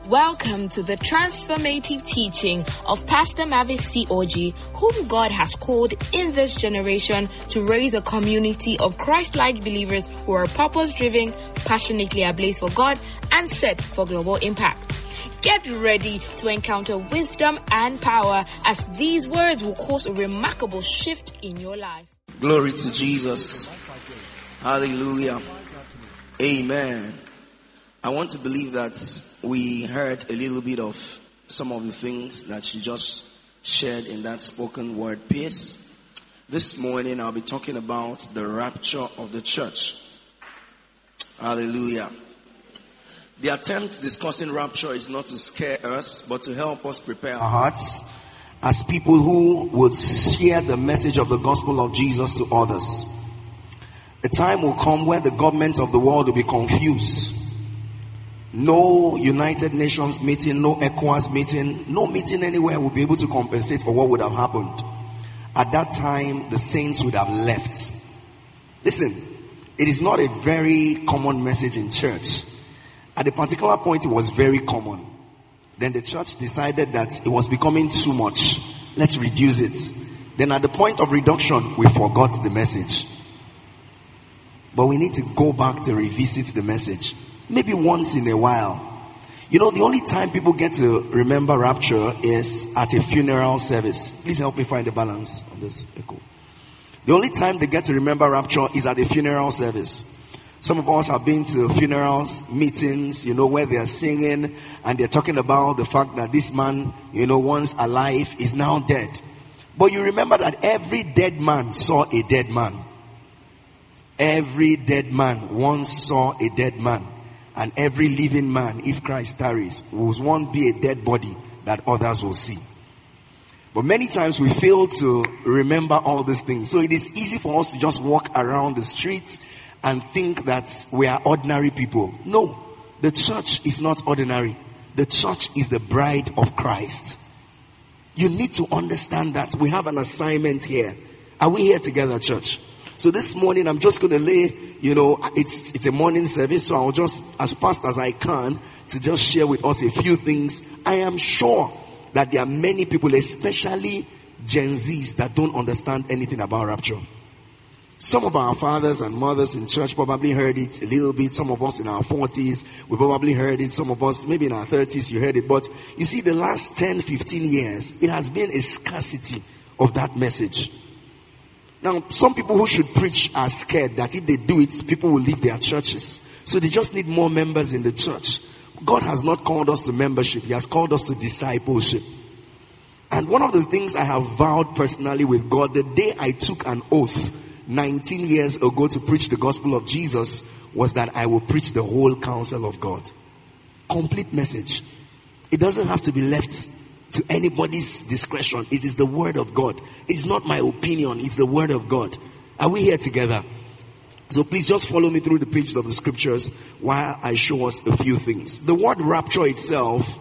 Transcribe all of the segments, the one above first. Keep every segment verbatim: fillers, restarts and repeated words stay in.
Welcome to the transformative teaching of Pastor Mavis C. Oji, whom God has called in this generation to raise a community of Christ-like believers who are purpose-driven, passionately ablaze for God, and set for global impact. Get ready to encounter wisdom and power as these words will cause a remarkable shift in your life. Glory to Jesus. Hallelujah. Amen. I want to believe that we heard a little bit of some of the things that she just shared in that spoken word piece. This morning I'll be talking about the rapture of the church. Hallelujah. The attempt discussing rapture is not to scare us, but to help us prepare our hearts as people who would share the message of the gospel of Jesus to others. A time will come where the governments of the world will be confused. No United Nations meeting, no ECOWAS meeting, no meeting anywhere will be able to compensate for what would have happened. At that time, the saints would have left. Listen, it is not a very common message in church. At a particular point, it was very common. Then the church decided that it was becoming too much. Let's reduce it. Then at the point of reduction, we forgot the message. But we need to go back to revisit the message. Maybe once in a while. You know, the only time people get to remember rapture is at a funeral service. Please help me find the balance on this echo. The only time they get to remember rapture is at a funeral service. Some of us have been to funerals, meetings, you know, where they are singing and they're talking about the fact that this man, you know, once alive is now dead. But you remember that every dead man saw a dead man. Every dead man once saw a dead man. And every living man, if Christ tarries, will one be a dead body that others will see. But many times we fail to remember all these things. So it is easy for us to just walk around the streets and think that we are ordinary people. No, the church is not ordinary. The church is the bride of Christ. You need to understand that we have an assignment here. Are we here together, church? So this morning, I'm just going to lay, you know, it's it's a morning service, so I'll just, as fast as I can, to just share with us a few things. I am sure that there are many people, especially Gen Zs, that don't understand anything about rapture. Some of our fathers and mothers in church probably heard it a little bit. Some of us in our forties, we probably heard it. Some of us, maybe in our thirties, you heard it. But you see, the last ten, fifteen years, it has been a scarcity of that message. Now, some people who should preach are scared that if they do it, people will leave their churches. So they just need more members in the church. God has not called us to membership. He has called us to discipleship. And one of the things I have vowed personally with God, the day I took an oath nineteen years ago to preach the gospel of Jesus, was that I will preach the whole counsel of God. Complete message. It doesn't have to be left to anybody's discretion. It is the word of God. It's not my opinion. It's the word of God. Are we here together? So please just follow me through the pages of the scriptures while I show us a few things. The word rapture itself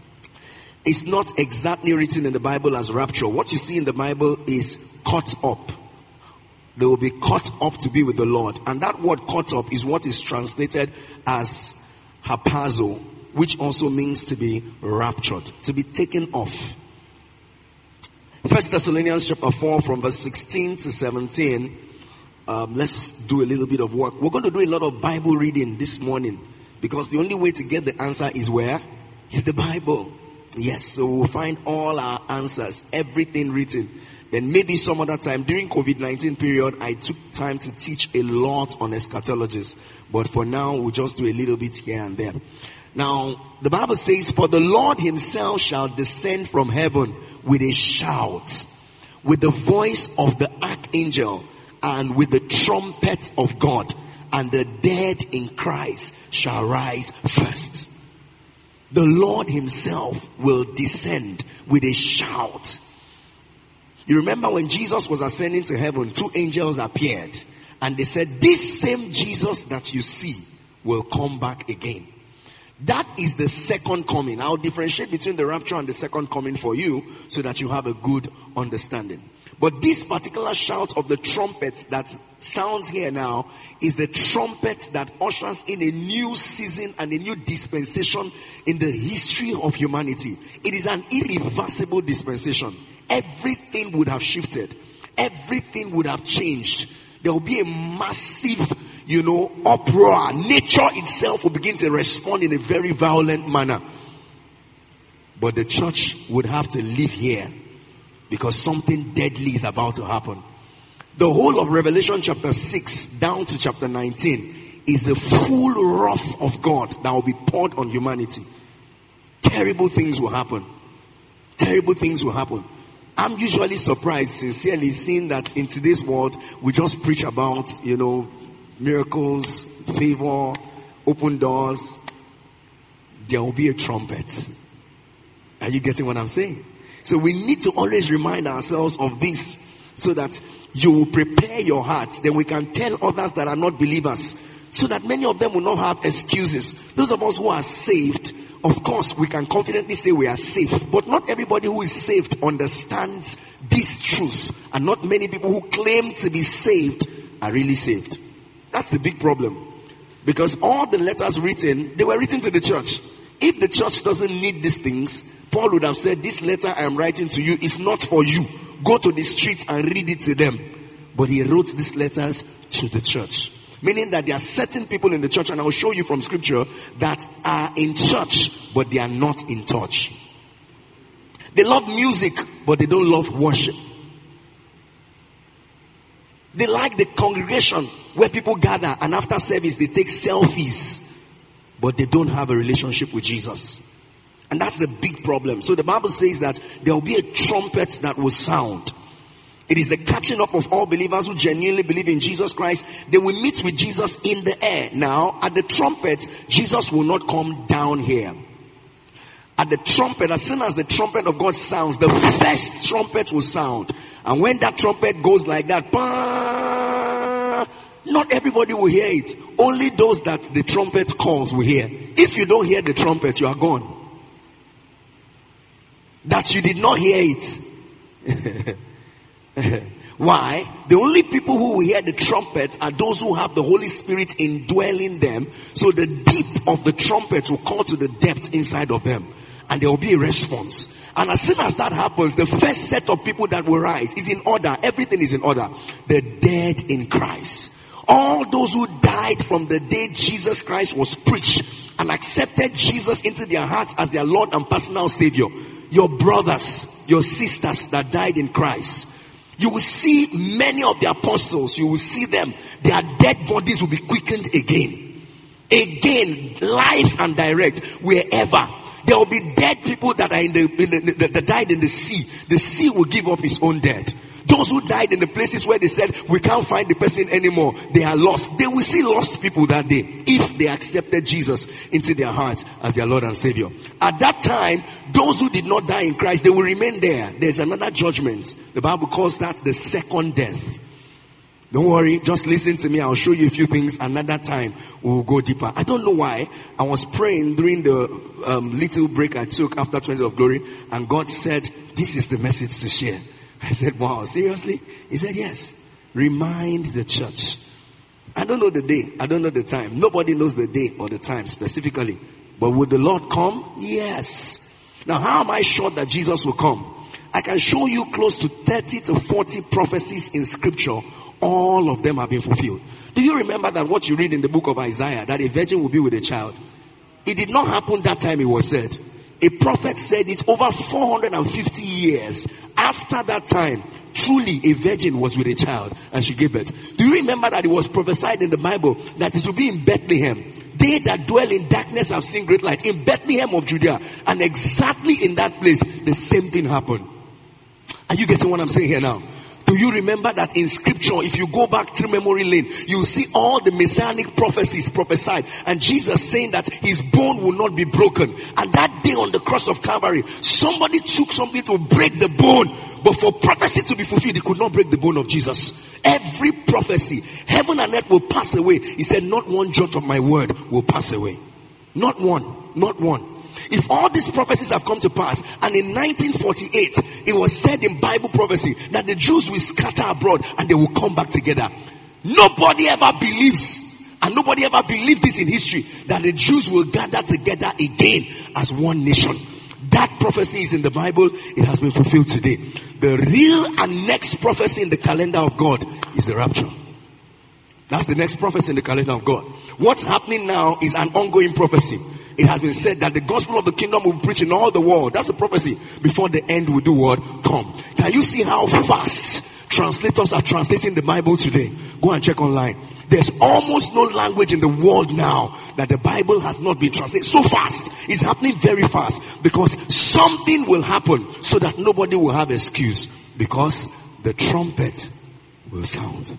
is not exactly written in the Bible as rapture. What you see in the Bible is caught up. They will be caught up to be with the Lord. And that word caught up is what is translated as harpazo, which also means to be raptured, to be taken off. First Thessalonians chapter four from verse sixteen to seventeen. Um, let's do a little bit of work. We're going to do a lot of Bible reading this morning because the only way to get the answer is where? In the Bible. Yes, so we'll find all our answers, everything written. Then maybe some other time during COVID nineteen period, I took time to teach a lot on eschatologies. But for now, we'll just do a little bit here and there. Now, the Bible says, for the Lord himself shall descend from heaven with a shout, with the voice of the archangel, and with the trumpet of God, and the dead in Christ shall rise first. The Lord himself will descend with a shout. You remember when Jesus was ascending to heaven, two angels appeared, and they said, this same Jesus that you see will come back again. That is the second coming. I'll differentiate between the rapture and the second coming for you so that you have a good understanding. But this particular shout of the trumpet that sounds here now is the trumpet that ushers in a new season and a new dispensation in the history of humanity. It is an irreversible dispensation. Everything would have shifted. Everything would have changed. There will be a massive, you know, uproar. Nature itself will begin to respond in a very violent manner. But the church would have to live here, because something deadly is about to happen. The whole of Revelation chapter six down to chapter nineteen is the full wrath of God that will be poured on humanity. Terrible things will happen. Terrible things will happen. I'm usually surprised, sincerely, seeing that in today's world, we just preach about, you know, miracles, favor, open doors. There will be a trumpet. Are you getting what I'm saying? So we need to always remind ourselves of this, so that you will prepare your hearts. Then we can tell others that are not believers, so that many of them will not have excuses. Those of us who are saved, of course, we can confidently say we are safe. But not everybody who is saved understands this truth. And not many people who claim to be saved are really saved. That's the big problem. Because all the letters written, they were written to the church. If the church doesn't need these things, Paul would have said, this letter I am writing to you is not for you. Go to the streets and read it to them. But he wrote these letters to the church. Meaning that there are certain people in the church, and I will show you from scripture, that are in church, but they are not in touch. They love music, but they don't love worship. They like the congregation where people gather, and after service they take selfies, but they don't have a relationship with Jesus. And that's the big problem. So the Bible says that there will be a trumpet that will sound. It is the catching up of all believers who genuinely believe in Jesus Christ. They will meet with Jesus in the air. Now, at the trumpet, Jesus will not come down here. At the trumpet, as soon as the trumpet of God sounds, the first trumpet will sound. And when that trumpet goes like that, bah, not everybody will hear it. Only those that the trumpet calls will hear. If you don't hear the trumpet, you are gone. That you did not hear it. Why? The only people who will hear the trumpet are those who have the Holy Spirit indwelling them. So the deep of the trumpet will call to the depth inside of them, and there will be a response. And as soon as that happens, the first set of people that will rise is in order. Everything is in order. The dead in Christ. All those who died from the day Jesus Christ was preached and accepted Jesus into their hearts as their Lord and personal Savior. Your brothers, your sisters that died in Christ. You will see many of the apostles, you will see them, their dead bodies will be quickened again. Again, live and direct, wherever. There will be dead people that are in the, in the, that died in the sea. The sea will give up its own dead. Those who died in the places where they said, we can't find the person anymore, they are lost. They will see lost people that day, if they accepted Jesus into their hearts as their Lord and Savior. At that time, those who did not die in Christ, they will remain there. There's another judgment. The Bible calls that the second death. Don't worry, just listen to me. I'll show you a few things. Another time, we'll go deeper. I don't know why. I was praying during the um, little break I took after twenty of Glory, and God said, this is the message to share. I said, wow, seriously? He said, yes. Remind the church. I don't know the day. I don't know the time. Nobody knows the day or the time specifically. But would the Lord come? Yes. Now, how am I sure that Jesus will come? I can show you close to thirty to forty prophecies in scripture. All of them have been fulfilled. Do you remember that what you read in the book of Isaiah, that a virgin will be with a child? It did not happen that time it was said. A prophet said it over four hundred fifty years after that time. Truly a virgin was with a child and she gave birth. Do you remember that it was prophesied in the Bible that it will be in Bethlehem? They that dwell in darkness have seen great light. In Bethlehem of Judea. And exactly in that place, the same thing happened. Are you getting what I'm saying here now? Do you remember that in scripture, if you go back through memory lane, you will see all the messianic prophecies prophesied. And Jesus saying that his bone will not be broken. And that day on the cross of Calvary, somebody took something to break the bone. But for prophecy to be fulfilled, he could not break the bone of Jesus. Every prophecy, heaven and earth will pass away. He said, not one jot of my word will pass away. Not one, not one. If all these prophecies have come to pass, and in nineteen forty-eight, it was said in Bible prophecy that the Jews will scatter abroad and they will come back together. Nobody ever believes, and nobody ever believed it in history, that the Jews will gather together again as one nation. That prophecy is in the Bible. It has been fulfilled today. The real and next prophecy in the calendar of God is the rapture. That's the next prophecy in the calendar of God. What's happening now is an ongoing prophecy. It has been said that the gospel of the kingdom will be preached in all the world. That's a prophecy. Before the end will do what? Come. Can you see how fast translators are translating the Bible today? Go and check online. There's almost no language in the world now that the Bible has not been translated. So fast. It's happening very fast. Because something will happen so that nobody will have excuse. Because the trumpet will sound.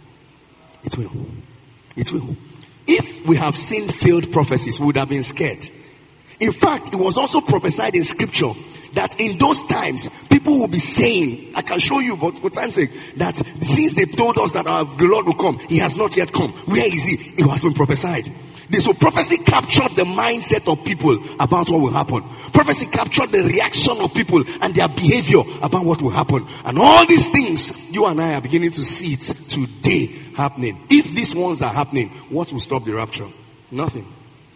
It will. It will. If we have seen failed prophecies, we would have been scared. In fact, it was also prophesied in scripture that in those times, people will be saying, I can show you, but for time's sake, that since they told us that our, the Lord will come, he has not yet come. Where is he? It has been prophesied. So prophecy captured the mindset of people about what will happen. Prophecy captured the reaction of people and their behavior about what will happen. And all these things, you and I are beginning to see it today happening. If these ones are happening, what will stop the rapture? Nothing.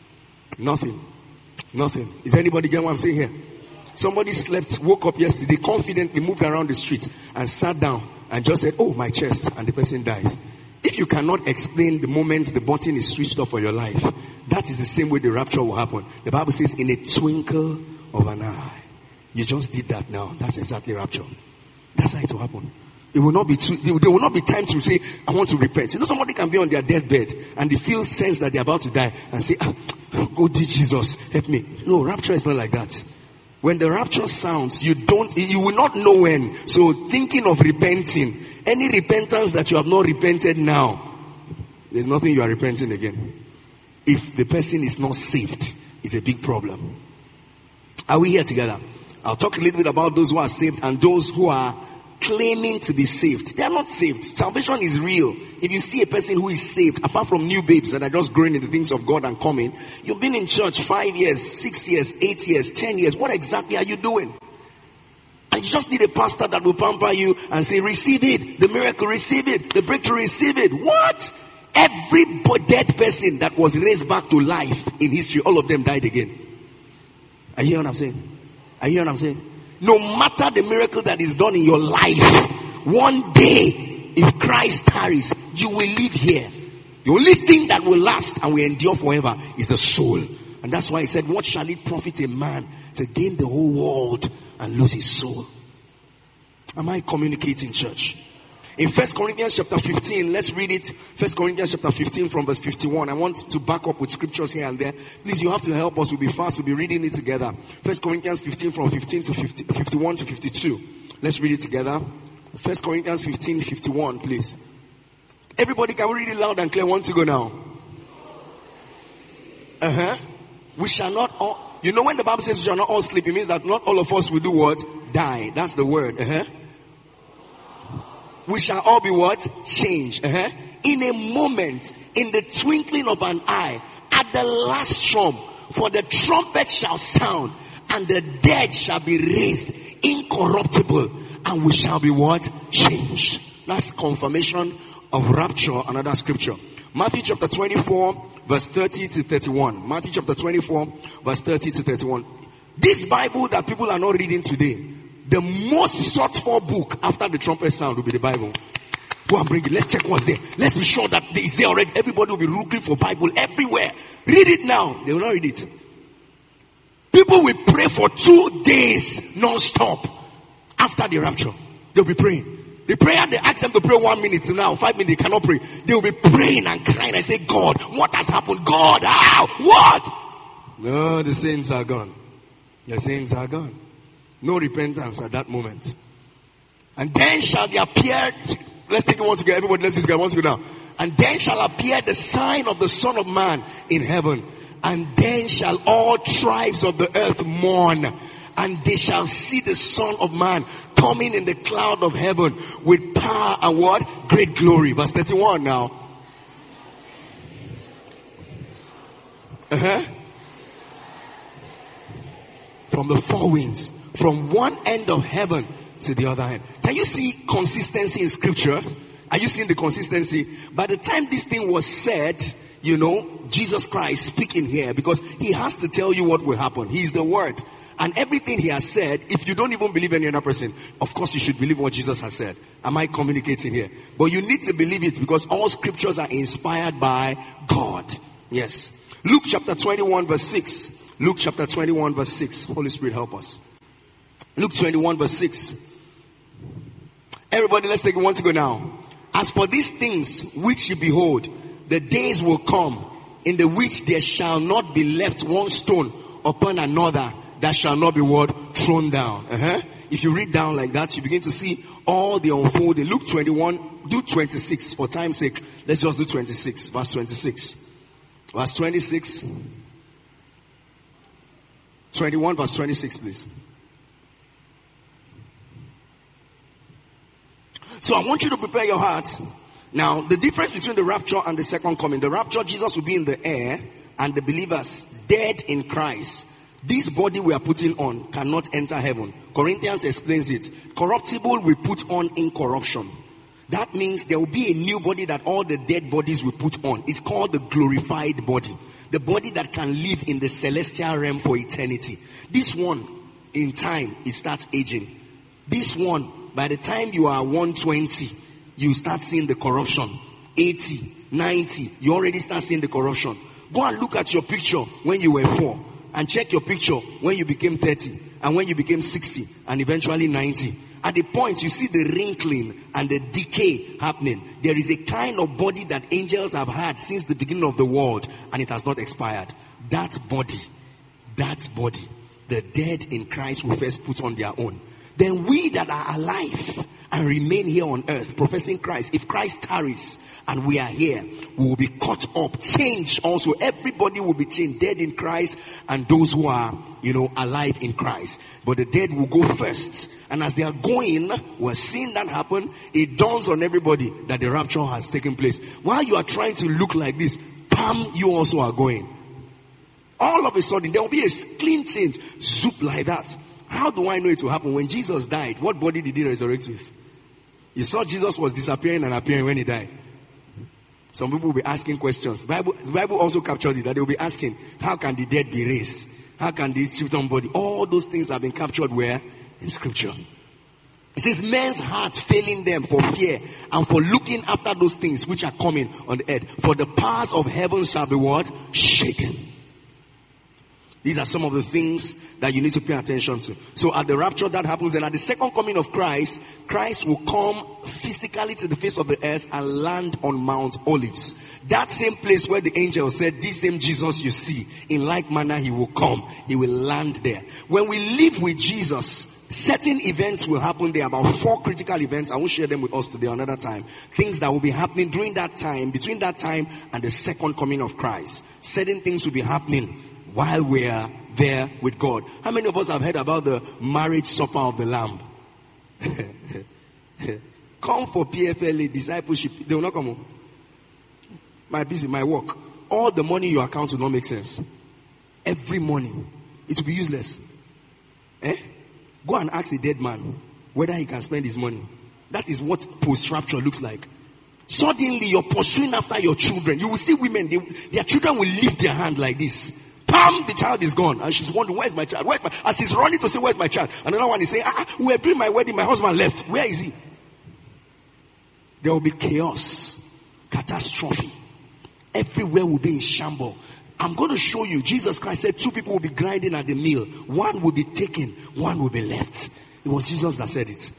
Nothing. Nothing. Is anybody getting what I'm saying here? Somebody slept, woke up yesterday, confidently moved around the street and sat down and just said, oh, my chest, and the person dies. If you cannot explain the moment the button is switched off for your life, that is the same way the rapture will happen. The Bible says, in a twinkle of an eye. You just did that now. That's exactly rapture. That's how it will happen. It will not be too, there will not be time to say, I want to repent. You know, somebody can be on their deathbed and they feel sense that they're about to die and say, ah, oh dear Jesus, help me. No, rapture is not like that. When the rapture sounds, you don't, you will not know when. So thinking of repenting, any repentance that you have not repented now, there's nothing you are repenting again. If the person is not saved, it's a big problem. Are we here together? I'll talk a little bit about those who are saved and those who are claiming to be saved. They are not saved. Salvation is real. If you see a person who is saved, apart from new babes that are just growing in the things of God and coming, you've been in church five years, six years, eight years, ten years. What exactly are you doing? And you just need a pastor that will pamper you and say, receive it. The miracle, receive it. The breakthrough, receive it. What? Every dead person that was raised back to life in history, all of them died again. Are you hearing what I'm saying? Are you hearing what I'm saying? No matter the miracle that is done in your life, one day, if Christ tarries, you will live here. The only thing that will last and will endure forever is the soul. And that's why he said, what shall it profit a man to gain the whole world and lose his soul? Am I communicating, church? In First Corinthians chapter fifteen, let's read it. First Corinthians chapter fifteen from verse fifty-one. I want to back up with scriptures here and there. Please, you have to help us. We'll be fast. We'll be reading it together. First Corinthians fifteen from fifteen to fifty, fifty-one to fifty-two. Let's read it together. First Corinthians fifteen, fifty-one, please. Everybody, can we read it loud and clear? One to go now. Uh-huh. We shall not all, you know, when the Bible says we shall not all sleep, it means that not all of us will do what? Die. That's the word. Uh-huh. We shall all be what? Changed. Uh-huh. In a moment, in the twinkling of an eye, at the last trump, for the trumpet shall sound, and the dead shall be raised incorruptible, and we shall be what? Changed. That's confirmation of rapture. Another scripture. Matthew chapter twenty-four, verse thirty to thirty-one. Matthew chapter twenty-four, verse thirty to thirty-one. This Bible that people are not reading today, the most sought for book after the trumpet sound will be the Bible. Go and bring it. Let's check what's there. Let's be sure that it's there already. Everybody will be looking for Bible everywhere. Read it now. They will not read it. People will pray for two days non-stop after the rapture. They'll be praying. The prayer, they ask them to pray one minute now, five minutes, they cannot pray. They will be praying and crying and say, God, what has happened? God, how? What? No, the saints are gone. The saints are gone. No repentance at that moment. And then shall there appear, let's take it one together, everybody let's do it together, one together now. And then shall appear the sign of the Son of Man in heaven. And then shall all tribes of the earth mourn. And they shall see the Son of Man coming in the cloud of heaven with power and what? Great glory. Verse thirty-one now. Uh-huh. from the four winds, from one end of heaven to the other end. Can you see consistency in scripture? Are you seeing the consistency? By the time this thing was said, you know, Jesus Christ speaking here, because he has to tell you what will happen. He is the word. And everything he has said, if you don't even believe any other person, of course you should believe what Jesus has said. Am I communicating here? But you need to believe it because all scriptures are inspired by God. Yes. Luke chapter twenty-one verse six. Luke chapter twenty-one verse six. Holy Spirit help us. Luke twenty-one verse six. Everybody, let's take one to go now. As for these things which you behold, the days will come in the which there shall not be left one stone upon another that shall not be what? Thrown down. Uh-huh. If you read down like that, you begin to see all the unfolding. Luke twenty-one, do twenty-six for time's sake. Let's just do twenty-six, verse twenty-six. Verse twenty-six. twenty-one verse twenty-six, please. So I want you to prepare your hearts. Now, the difference between the rapture and the second coming. The rapture, Jesus will be in the air, and the believers dead in Christ. This body we are putting on cannot enter heaven. Corinthians explains it. Corruptible we put on incorruption. That means there will be a new body that all the dead bodies will put on. It's called the glorified body. The body that can live in the celestial realm for eternity. This one, in time, it starts aging. This one, by the time you are one twenty, you start seeing the corruption. eighty, ninety, you already start seeing the corruption. Go and look at your picture when you were four. And check your picture when you became thirty. And when you became sixty. And eventually ninety. At the point you see the wrinkling and the decay happening. There is a kind of body that angels have had since the beginning of the world. And it has not expired. That body. That body. The dead in Christ will first put on their own. Then we that are alive and remain here on earth, professing Christ, if Christ tarries and we are here, we will be caught up, changed also. Everybody will be changed, dead in Christ, and those who are, you know, alive in Christ. But the dead will go first. And as they are going, we're seeing that happen. It dawns on everybody that the rapture has taken place. While you are trying to look like this, bam, you also are going. All of a sudden, there will be a clean change, zoop like that. How do I know it will happen? When Jesus died, what body did he resurrect with? You saw Jesus was disappearing and appearing when he died. Some people will be asking questions. The Bible, the Bible also captured it, that they will be asking, how can the dead be raised? How can this children body? All those things have been captured where? In scripture. It says, men's heart failing them for fear and for looking after those things which are coming on the earth. For the powers of heaven shall be what? Shaken. These are some of the things that you need to pay attention to. So at the rapture that happens, and at the second coming of Christ, Christ will come physically to the face of the earth and land on Mount Olives. That same place where the angel said, this same Jesus you see, in like manner he will come. He will land there. When we live with Jesus, certain events will happen there, about four critical events. I won't share them with us today another time. Things that will be happening during that time, between that time and the second coming of Christ. Certain things will be happening while we are there with God. How many of us have heard about the marriage supper of the Lamb? Come for P F L A discipleship. They will not come. My busy, my work. All the money in your account will not make sense. Every morning. It will be useless. Eh? Go and ask a dead man whether he can spend his money. That is what post-rapture looks like. Suddenly you're pursuing after your children. You will see women, they, their children will lift their hand like this. Pam, the child is gone. And she's wondering, where's my child? Where's my, as she's running to say, where's my child? Another one is saying, ah, we are doing my wedding. My husband left. Where is he? There will be chaos. Catastrophe. Everywhere will be in shambles. I'm going to show you. Jesus Christ said two people will be grinding at the mill. One will be taken. One will be left. It was Jesus that said it.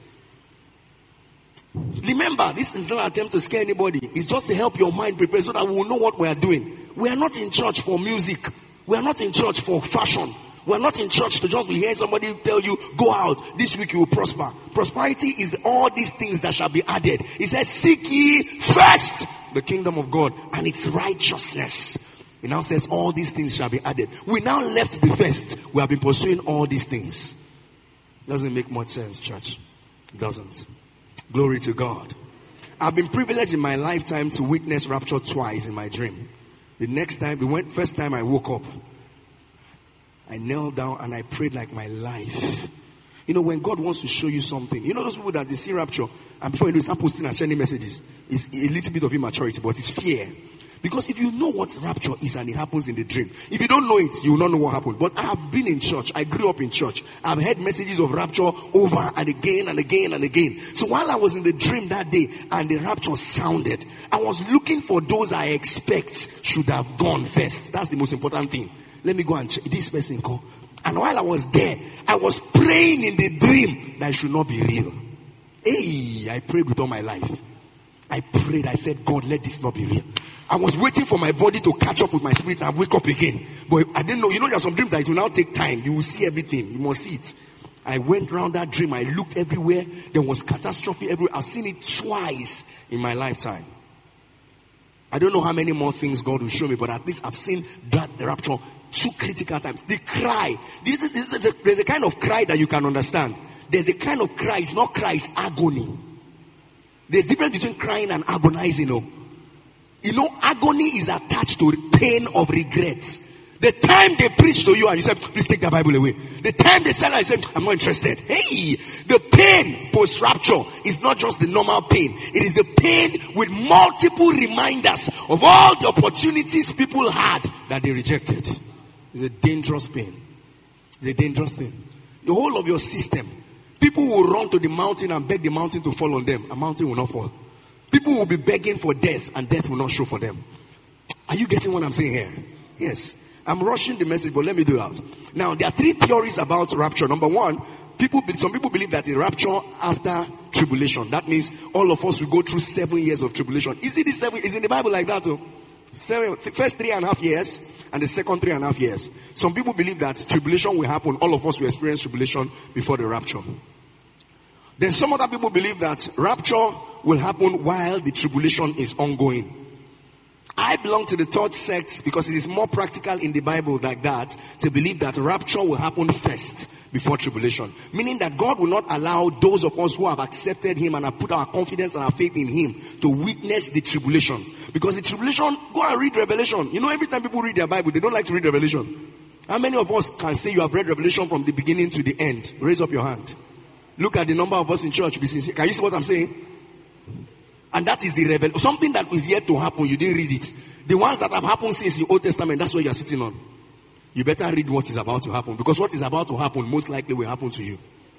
Remember, this is not an attempt to scare anybody. It's just to help your mind prepare so that we will know what we are doing. We are not in church for music. We are not in church for fashion. We are not in church to just be hearing somebody tell you, go out, this week you will prosper. Prosperity is all these things that shall be added. He says, seek ye first the kingdom of God and its righteousness. He now says, all these things shall be added. We now left the first. We have been pursuing all these things. Doesn't make much sense, church. It doesn't. Glory to God. I've been privileged in my lifetime to witness rapture twice in my dream. The next time, the first time I woke up, I knelt down and I prayed like my life. You know, when God wants to show you something, you know those people that they see rapture, and before you know, start posting and sending messages, it's a little bit of immaturity, but it's fear. Because if you know what rapture is and it happens in the dream, if you don't know it, you will not know what happened. But I have been in church. I grew up in church. I've heard messages of rapture over and again and again and again. So while I was in the dream that day and the rapture sounded, I was looking for those I expect should have gone first. That's the most important thing. Let me go and check. This person go. And while I was there, I was praying in the dream that it should not be real. Hey, I prayed with all my life. I prayed. I said, God, let this not be real. I was waiting for my body to catch up with my spirit and wake up again. But I didn't know. You know, there are some dreams that it will now take time. You will see everything. You must see it. I went around that dream. I looked everywhere. There was catastrophe everywhere. I've seen it twice in my lifetime. I don't know how many more things God will show me, but at least I've seen that the rapture two critical times. The cry. This is, this is a, there's a kind of cry that you can understand. There's a kind of cry. It's not cry. It's agony. There's difference between crying and agonizing. You know, you know agony is attached to pain of regrets. The time they preach to you and you say, please take the Bible away. The time they sell and you say, I'm not interested. Hey, the pain post-rapture is not just the normal pain. It is the pain with multiple reminders of all the opportunities people had that they rejected. It's a dangerous pain. It's a dangerous thing. The whole of your system. People will run to the mountain and beg the mountain to fall on them. A mountain will not fall. People will be begging for death and death will not show for them. Are you getting what I'm saying here? Yes. I'm rushing the message, but let me do that. Now, there are three theories about rapture. Number one, people, some people believe that the rapture after tribulation. That means all of us will go through seven years of tribulation. Is it the seven? Is in the Bible like that too? Seven, first three and a half years and the second three and a half years. Some people believe that tribulation will happen. All of us will experience tribulation before the rapture. Then some other people believe that rapture will happen while the tribulation is ongoing. I belong to the third sect because it is more practical in the Bible like that to believe that rapture will happen first before tribulation. Meaning that God will not allow those of us who have accepted Him and have put our confidence and our faith in Him to witness the tribulation. Because the tribulation, go and read Revelation. You know, every time people read their Bible, they don't like to read Revelation. How many of us can say you have read Revelation from the beginning to the end? Raise up your hand. Look at the number of us in church. Be sincere. Can you see what I'm saying? And that is the revelation. Something that is yet to happen. You didn't read it. The ones that have happened since the Old Testament, that's what you are sitting on. You better read what is about to happen. Because what is about to happen most likely will happen to you.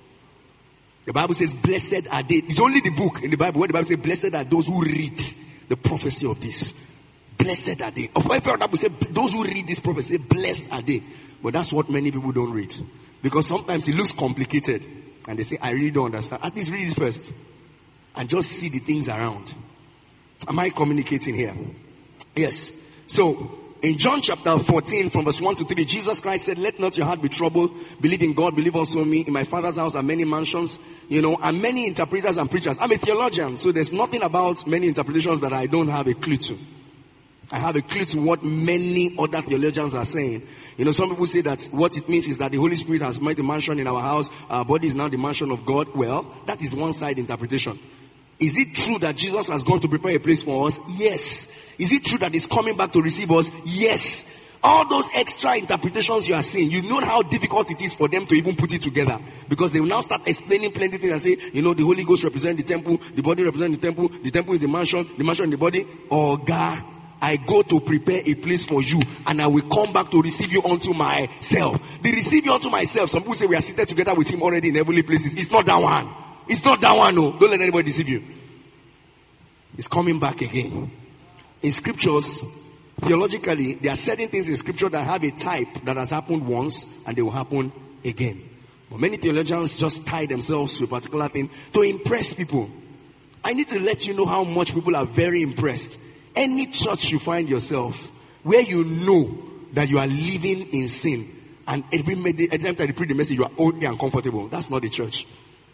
The Bible says, blessed are they. It's only the book in the Bible where the Bible says, blessed are those who read the prophecy of this. Blessed are they. Of course, the Bible says, those who read this prophecy, blessed are they. But that's what many people don't read. Because sometimes it looks complicated. And they say, I really don't understand. At least read it first. And just see the things around. Am I communicating here? Yes. So, in John chapter fourteen from verse one to three, Jesus Christ said, let not your heart be troubled. Believe in God, believe also in me. In my Father's house are many mansions, you know, and many interpreters and preachers. I'm a theologian, so there's nothing about many interpretations that I don't have a clue to. I have a clue to what many other theologians are saying. You know, some people say that what it means is that the Holy Spirit has made a mansion in our house. Our body is now the mansion of God. Well, that is one side interpretation. Is it true that Jesus has gone to prepare a place for us? Yes. Is it true that He's coming back to receive us? Yes. All those extra interpretations you are seeing, you know how difficult it is for them to even put it together. Because they will now start explaining plenty things and say, you know, the Holy Ghost represents the temple, the body represents the temple, the temple is the mansion, the mansion is the body. Oh God, I go to prepare a place for you and I will come back to receive you unto myself. The receive you unto myself, some people say we are seated together with Him already in heavenly places. It's not that one. It's not that one, no. Don't let anybody deceive you. It's coming back again. In scriptures, theologically, there are certain things in scripture that have a type that has happened once and they will happen again. But many theologians just tie themselves to a particular thing to impress people. I need to let you know how much people are very impressed. Any church you find yourself where you know that you are living in sin and every, every time that you preach the message you are only uncomfortable, that's not the church.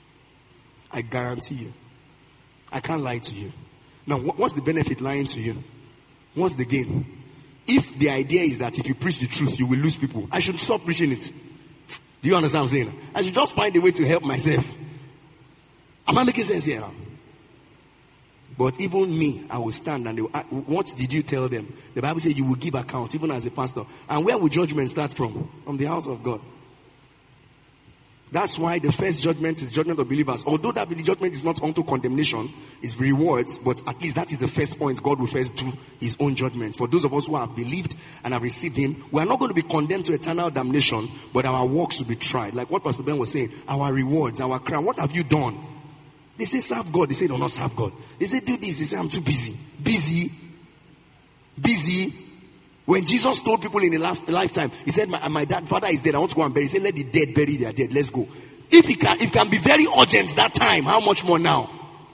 I guarantee you. I can't lie to you. Now, what's the benefit lying to you? What's the gain? If the idea is that if you preach the truth, you will lose people, I should stop preaching it. Do you understand what I'm saying? I should just find a way to help myself. Am I making sense here now? But even me, I will stand and they will ask, what did you tell them? The Bible says you will give accounts, even as a pastor. And where will judgment start from? From the house of God. That's why the first judgment is judgment of believers. Although that judgment is not unto condemnation, it's rewards, but at least that is the first point God will first do his own judgment. For those of us who have believed and have received him, we are not going to be condemned to eternal damnation, but our works will be tried. Like what Pastor Ben was saying, our rewards, our crown. What have you done? They say serve God. They say do not serve God. They say do this. They say I'm too busy. Busy. Busy. When Jesus told people in a lifetime, he said, my, my dad, father is dead. I want to go and bury. He said, let the dead bury their dead. Let's go. If it can, if it can be very urgent that time, how much more now?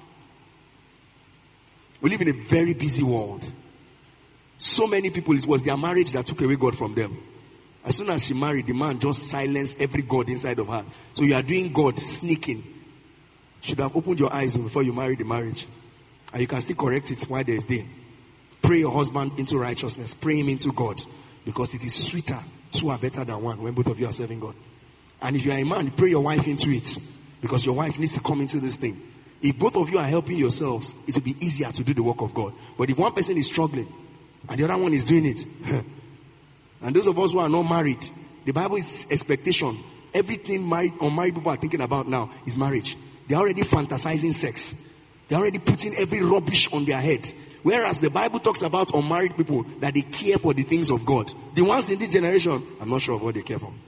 We live in a very busy world. So many people, it was their marriage that took away God from them. As soon as she married, the man just silenced every God inside of her. So you are doing God sneaking. Should have opened your eyes before you married the marriage. And you can still correct it while there is day. Pray your husband into righteousness. Pray him into God. Because it is sweeter. Two are better than one when both of you are serving God. And if you are a man, pray your wife into it. Because your wife needs to come into this thing. If both of you are helping yourselves, it will be easier to do the work of God. But if one person is struggling and the other one is doing it, and those of us who are not married, the Bible is expectation. Everything married unmarried people are thinking about now is marriage. They are already fantasizing sex. They are already putting every rubbish on their head. Whereas the Bible talks about unmarried people that they care for the things of God. The ones in this generation, I'm not sure of what they care for.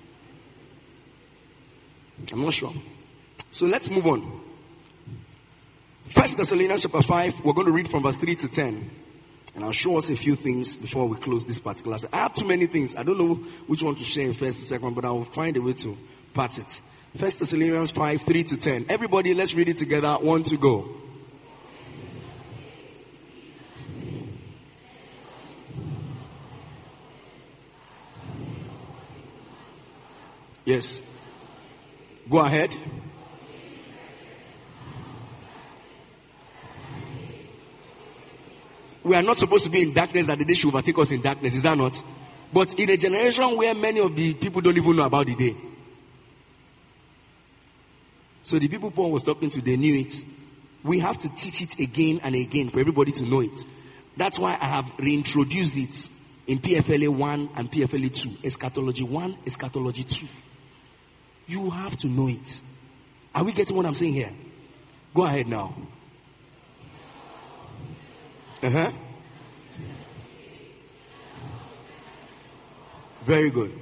I'm not sure. So let's move on. First Thessalonians chapter five, we're going to read from verse three to ten. And I'll show us a few things before we close this particular set. I have too many things. I don't know which one to share in first and second, but I will find a way to part it. First Thessalonians five, three to ten. Everybody, let's read it together. One to go. Yes. Go ahead. We are not supposed to be in darkness that the day should overtake us in darkness. Is that not? But in a generation where many of the people don't even know about the day. So the people Paul was talking to, they knew it. We have to teach it again and again for everybody to know it. That's why I have reintroduced it in P F L A one and P F L A two. Eschatology one, Eschatology two. You have to know it. Are we getting what I'm saying here? Go ahead now. Uh-huh. Very good.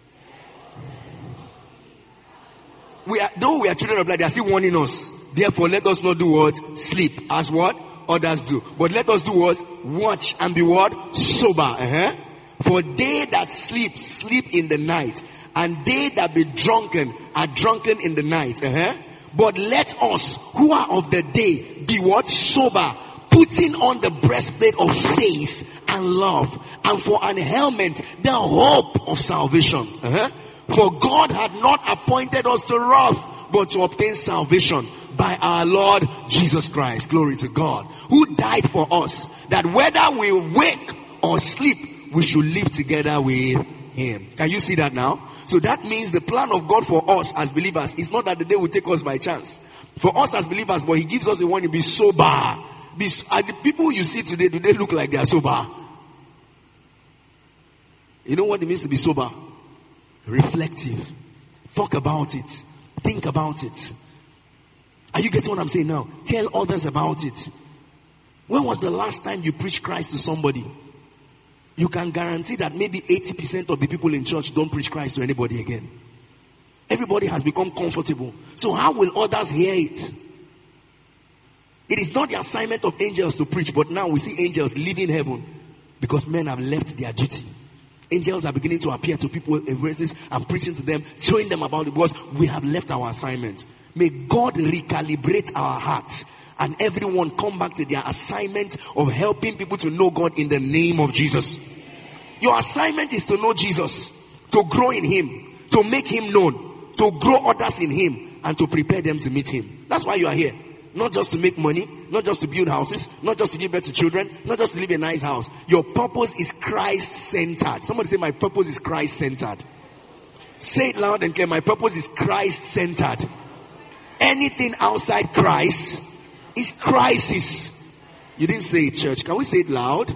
We are, though we are children of light, they are still warning us. Therefore, let us not do what? Sleep. As what? Others do. But let us do what? Watch and be what? Sober. Uh-huh. For they that sleep, sleep in the night. And they that be drunken are drunken in the night. Uh-huh. But let us who are of the day be what? Sober. Putting on the breastplate of faith and love. And for an helmet, the hope of salvation. Uh-huh. For God had not appointed us to wrath, but to obtain salvation by our Lord Jesus Christ. Glory to God. Who died for us, that whether we wake or sleep, we should live together with him. Can you see that now? So that means the plan of God for us as believers is not that the day will take us by chance. For us as believers, but he gives us a warning, be sober. Be, are the people you see today, do they look like they are sober? You know what it means to be sober? Reflective. Talk about it. Think about it. Are you getting what I'm saying now? Tell others about it. When was the last time you preached Christ to somebody? You can guarantee that maybe eighty percent of the people in church don't preach Christ to anybody again. Everybody has become comfortable. So how will others hear it? It is not the assignment of angels to preach, but now we see angels leaving heaven because men have left their duty. Angels are beginning to appear to people in verses and preaching to them, showing them about it because we have left our assignment. May God recalibrate our hearts and everyone come back to their assignment of helping people to know God in the name of Jesus. Your assignment is to know Jesus, to grow in him, to make him known, to grow others in him, and to prepare them to meet him. That's why you are here. Not just to make money, not just to build houses, not just to give birth to children, not just to live a nice house. Your purpose is Christ-centered. Somebody say, my purpose is Christ-centered. Say it loud and clear. My purpose is Christ-centered. Anything outside Christ is crisis. You didn't say it, church. Can we say it loud?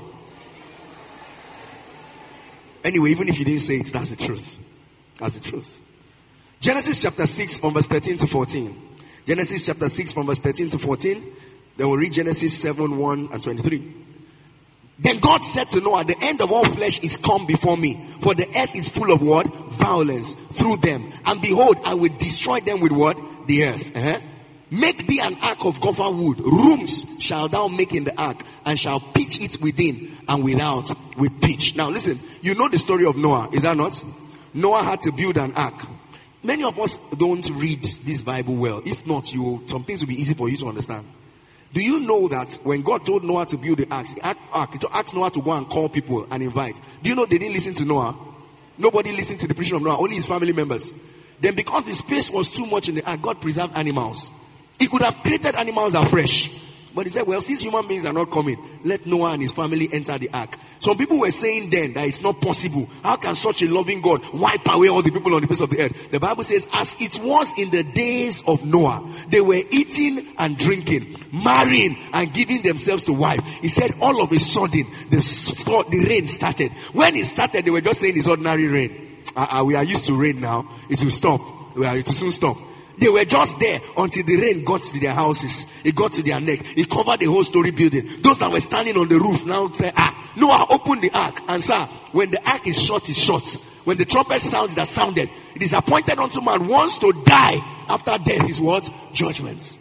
Anyway, even if you didn't say it, that's the truth. That's the truth. Genesis chapter six from verse thirteen to fourteen. Genesis chapter six from verse thirteen to fourteen. Then we'll read Genesis seven, one and twenty-three. Then God said to Noah, the end of all flesh is come before me, for the earth is full of what? Violence through them. And behold, I will destroy them with what? The earth. Uh-huh. Make thee an ark of gopher wood. Rooms shall thou make in the ark, and shall pitch it within and without with pitch. Now listen, you know the story of Noah, is that not? Noah had to build an ark. Many of us don't read this Bible well. If not, you some things will be easy for you to understand. Do you know that when God told Noah to build the ark, he asked Noah to go and call people and invite? Do you know they didn't listen to Noah? Nobody listened to the preaching of Noah, only his family members. Then because the space was too much in the ark, God preserved animals. He could have created animals afresh. But he said, well, since human beings are not coming, let Noah and his family enter the ark. Some people were saying then that it's not possible. How can such a loving God wipe away all the people on the face of the earth? The Bible says, as it was in the days of Noah, they were eating and drinking, marrying and giving themselves to wife. He said, all of a sudden, the, the rain started. When it started, they were just saying it's ordinary rain. Uh, uh, we are used to rain now. It will stop. We are, it will soon stop. They were just there until the rain got to their houses. It got to their neck. It covered the whole story building. Those that were standing on the roof now say, ah, Noah opened the ark. And sir, when the ark is shut, it's shut. When the trumpet sounds, that sounded. It is appointed unto man once to die. After death is what? Judgment.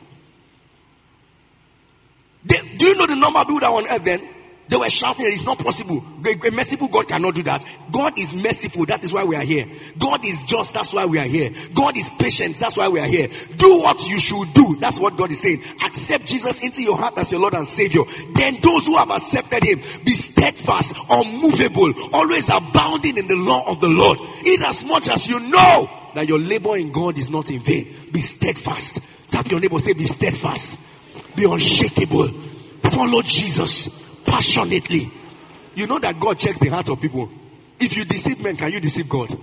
They, do you know the number of people that were on earth then? They were shouting, it's not possible. A merciful God cannot do that. God is merciful. That is why we are here. God is just. That's why we are here. God is patient. That's why we are here. Do what you should do. That's what God is saying. Accept Jesus into your heart as your Lord and Savior. Then those who have accepted him, be steadfast, unmovable, always abounding in the law of the Lord. In as much as you know that your labor in God is not in vain. Be steadfast. Tap your neighbor, say be steadfast. Be unshakable. Follow Jesus passionately. You know that God checks the heart of people. If you deceive men, can you deceive God?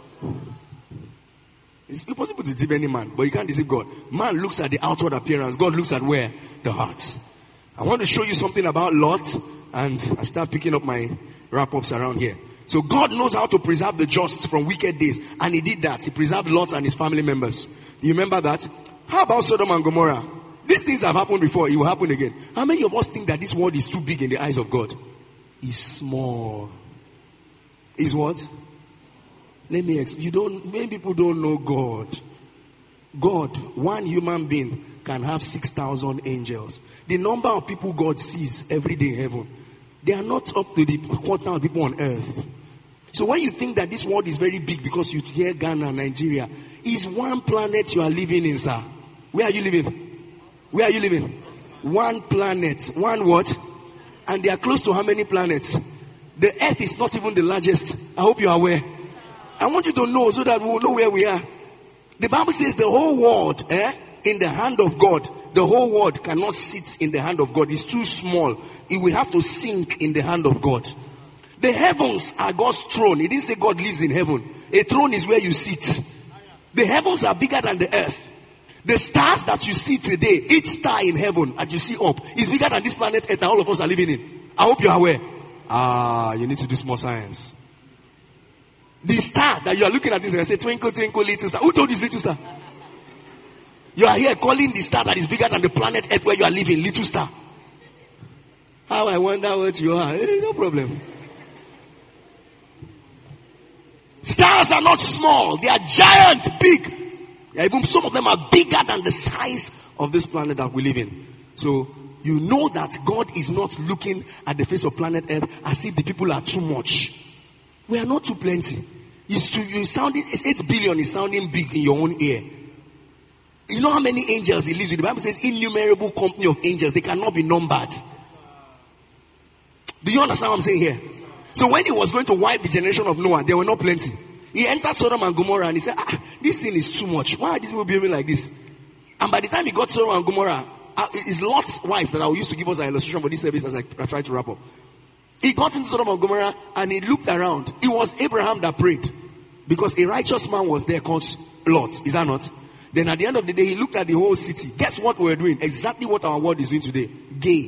It's impossible to deceive any man, but you can't deceive God. Man looks at the outward appearance. God looks at where? The heart. I want to show you something about Lot, and I start picking up my wrap-ups around here. So God knows how to preserve the just from wicked days, and he did that. He preserved Lot and his family members. Do you remember that? How about Sodom and Gomorrah? These things have happened before. It will happen again. How many of us think that this world is too big in the eyes of God? It's small. Is what? Let me explain. You don't, many people don't know God. God, one human being can have six thousand angels. The number of people God sees every day in heaven, they are not up to the quarter of people on earth. So when you think that this world is very big because you hear Ghana, Nigeria, is one planet you are living in, sir. Where are you living? Where are you living? One planet. One what? And they are close to how many planets? The earth is not even the largest. I hope you are aware. I want you to know so that we will know where we are. The Bible says the whole world, eh, in the hand of God. The whole world cannot sit in the hand of God. It's too small. It will have to sink in the hand of God. The heavens are God's throne. It didn't say God lives in heaven. A throne is where you sit. The heavens are bigger than the earth. The stars that you see today, each star in heaven that you see up, is bigger than this planet Earth that all of us are living in. I hope you are aware. Ah, you need to do small science. The star that you are looking at this and say, twinkle, twinkle, little star. Who told you it's little star? You are here calling the star that is bigger than the planet Earth where you are living, little star. How I wonder what you are. Eh, no problem. Stars are not small. They are giant, big. Yeah, even some of them are bigger than the size of this planet that we live in. So you know that God is not looking at the face of planet Earth as if the people are too much. We are not too plenty. It's too, you sounding, it's eight billion is sounding big in your own ear. You know how many angels he lives with? The Bible says innumerable company of angels. They cannot be numbered. Do you understand what I'm saying here? So when he was going to wipe the generation of Noah, there were not plenty. He entered Sodom and Gomorrah and he said, ah, this thing is too much. Why are these people behaving like this? And by the time he got to Sodom and Gomorrah, uh, it's Lot's wife that I will use to give us an illustration for this service as I, I try to wrap up. He got into Sodom and Gomorrah and he looked around. It was Abraham that prayed because a righteous man was there called Lot. Is that not? Then at the end of the day, he looked at the whole city. Guess what we were doing? Exactly what our world is doing today. Gay.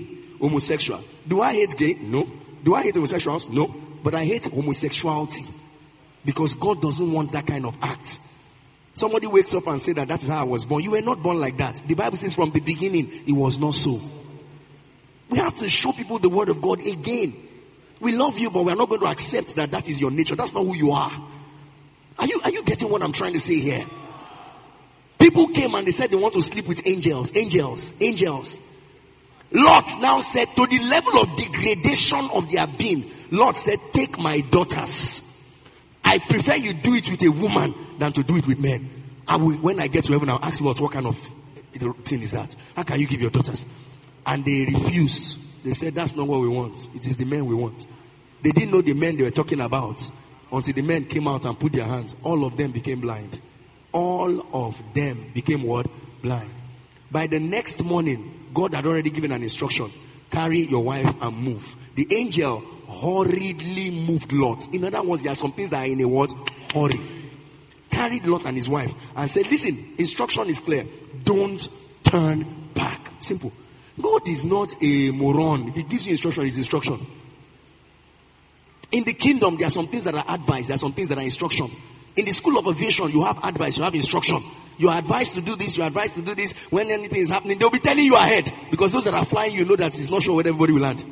homosexual. Do I hate gay? No. Do I hate homosexuals? No. But I hate homosexuality. Because God doesn't want that kind of act. Somebody wakes up and says that that is how I was born. You were not born like that. The Bible says from the beginning, it was not so. We have to show people the word of God again. We love you, but we are not going to accept that that is your nature. That's not who you are. Are you, are you getting what I'm trying to say here? People came and they said they want to sleep with angels. Angels. Angels. Lot now said, to the level of degradation of their being, Lot said, take my daughters. I prefer you do it with a woman than to do it with men. I will, when I get to heaven, I'll ask Lot, what kind of thing is that? How can you give your daughters? And they refused. They said, that's not what we want. It is the men we want. They didn't know the men they were talking about until the men came out and put their hands. All of them became blind. All of them became what? Blind. By the next morning, God had already given an instruction. Carry your wife and move. The angel hurriedly moved Lot. In other words, there are some things that are in a word, hurry. Carried Lot and his wife and said, listen, instruction is clear. Don't turn back. Simple. God is not a moron. If he gives you instruction, it's instruction. In the kingdom, there are some things that are advice. There are some things that are instruction. In the school of aviation, you have advice, you have instruction. You are advised to do this, you are advised to do this. When anything is happening, they'll be telling you ahead. Because those that are flying, you know that it's not sure where everybody will land.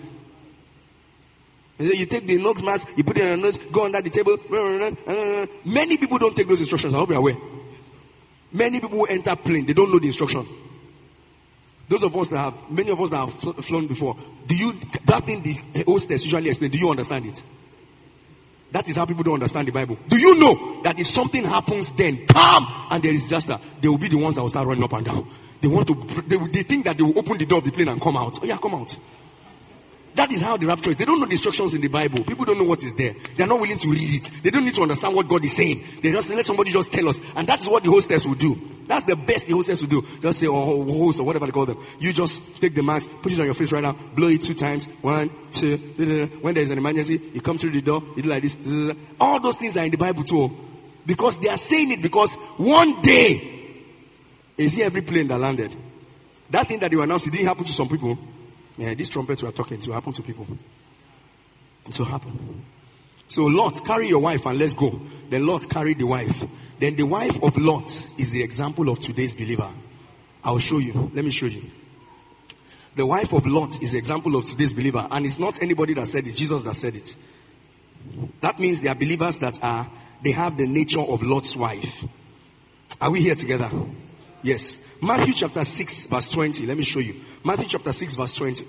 You take the nose mask, you put it on your nose, go under the table. Many people don't take those instructions. I hope you're aware. Many people who enter plane, they don't know the instruction. Those of us that have, many of us that have flown before, do you, that thing the hostess usually explain, do you understand it? That is how people don't understand the Bible. Do you know that if something happens then, come, and there is disaster, they will be the ones that will start running up and down. They want to, they, they think that they will open the door of the plane and come out. Oh yeah, come out. That is how the rapture is. They don't know the instructions in the Bible. People don't know what is there. They are not willing to read it. They don't need to understand what God is saying. They just let somebody just tell us. And that's what the hostess will do. That's the best the hostess will do. Just say, oh, host or whatever they call them. You just take the mask, put it on your face right now, blow it two times. One, two, when there's an emergency, you come through the door, you do like this. All those things are in the Bible too. Because they are saying it because one day, you see every plane that landed. That thing that they were announced, it didn't happen to some people. Yeah, these trumpets we are talking to happen to people. It will happen. So Lot, carry your wife and let's go. Then Lot carried the wife. Then the wife of Lot is the example of today's believer. I'll show you. Let me show you. The wife of Lot is the example of today's believer. And it's not anybody that said it. It's Jesus that said it. That means they are believers that are, they have the nature of Lot's wife. Are we here together? Yes. Matthew chapter six verse twenty. Let me show you. Matthew chapter six verse twenty.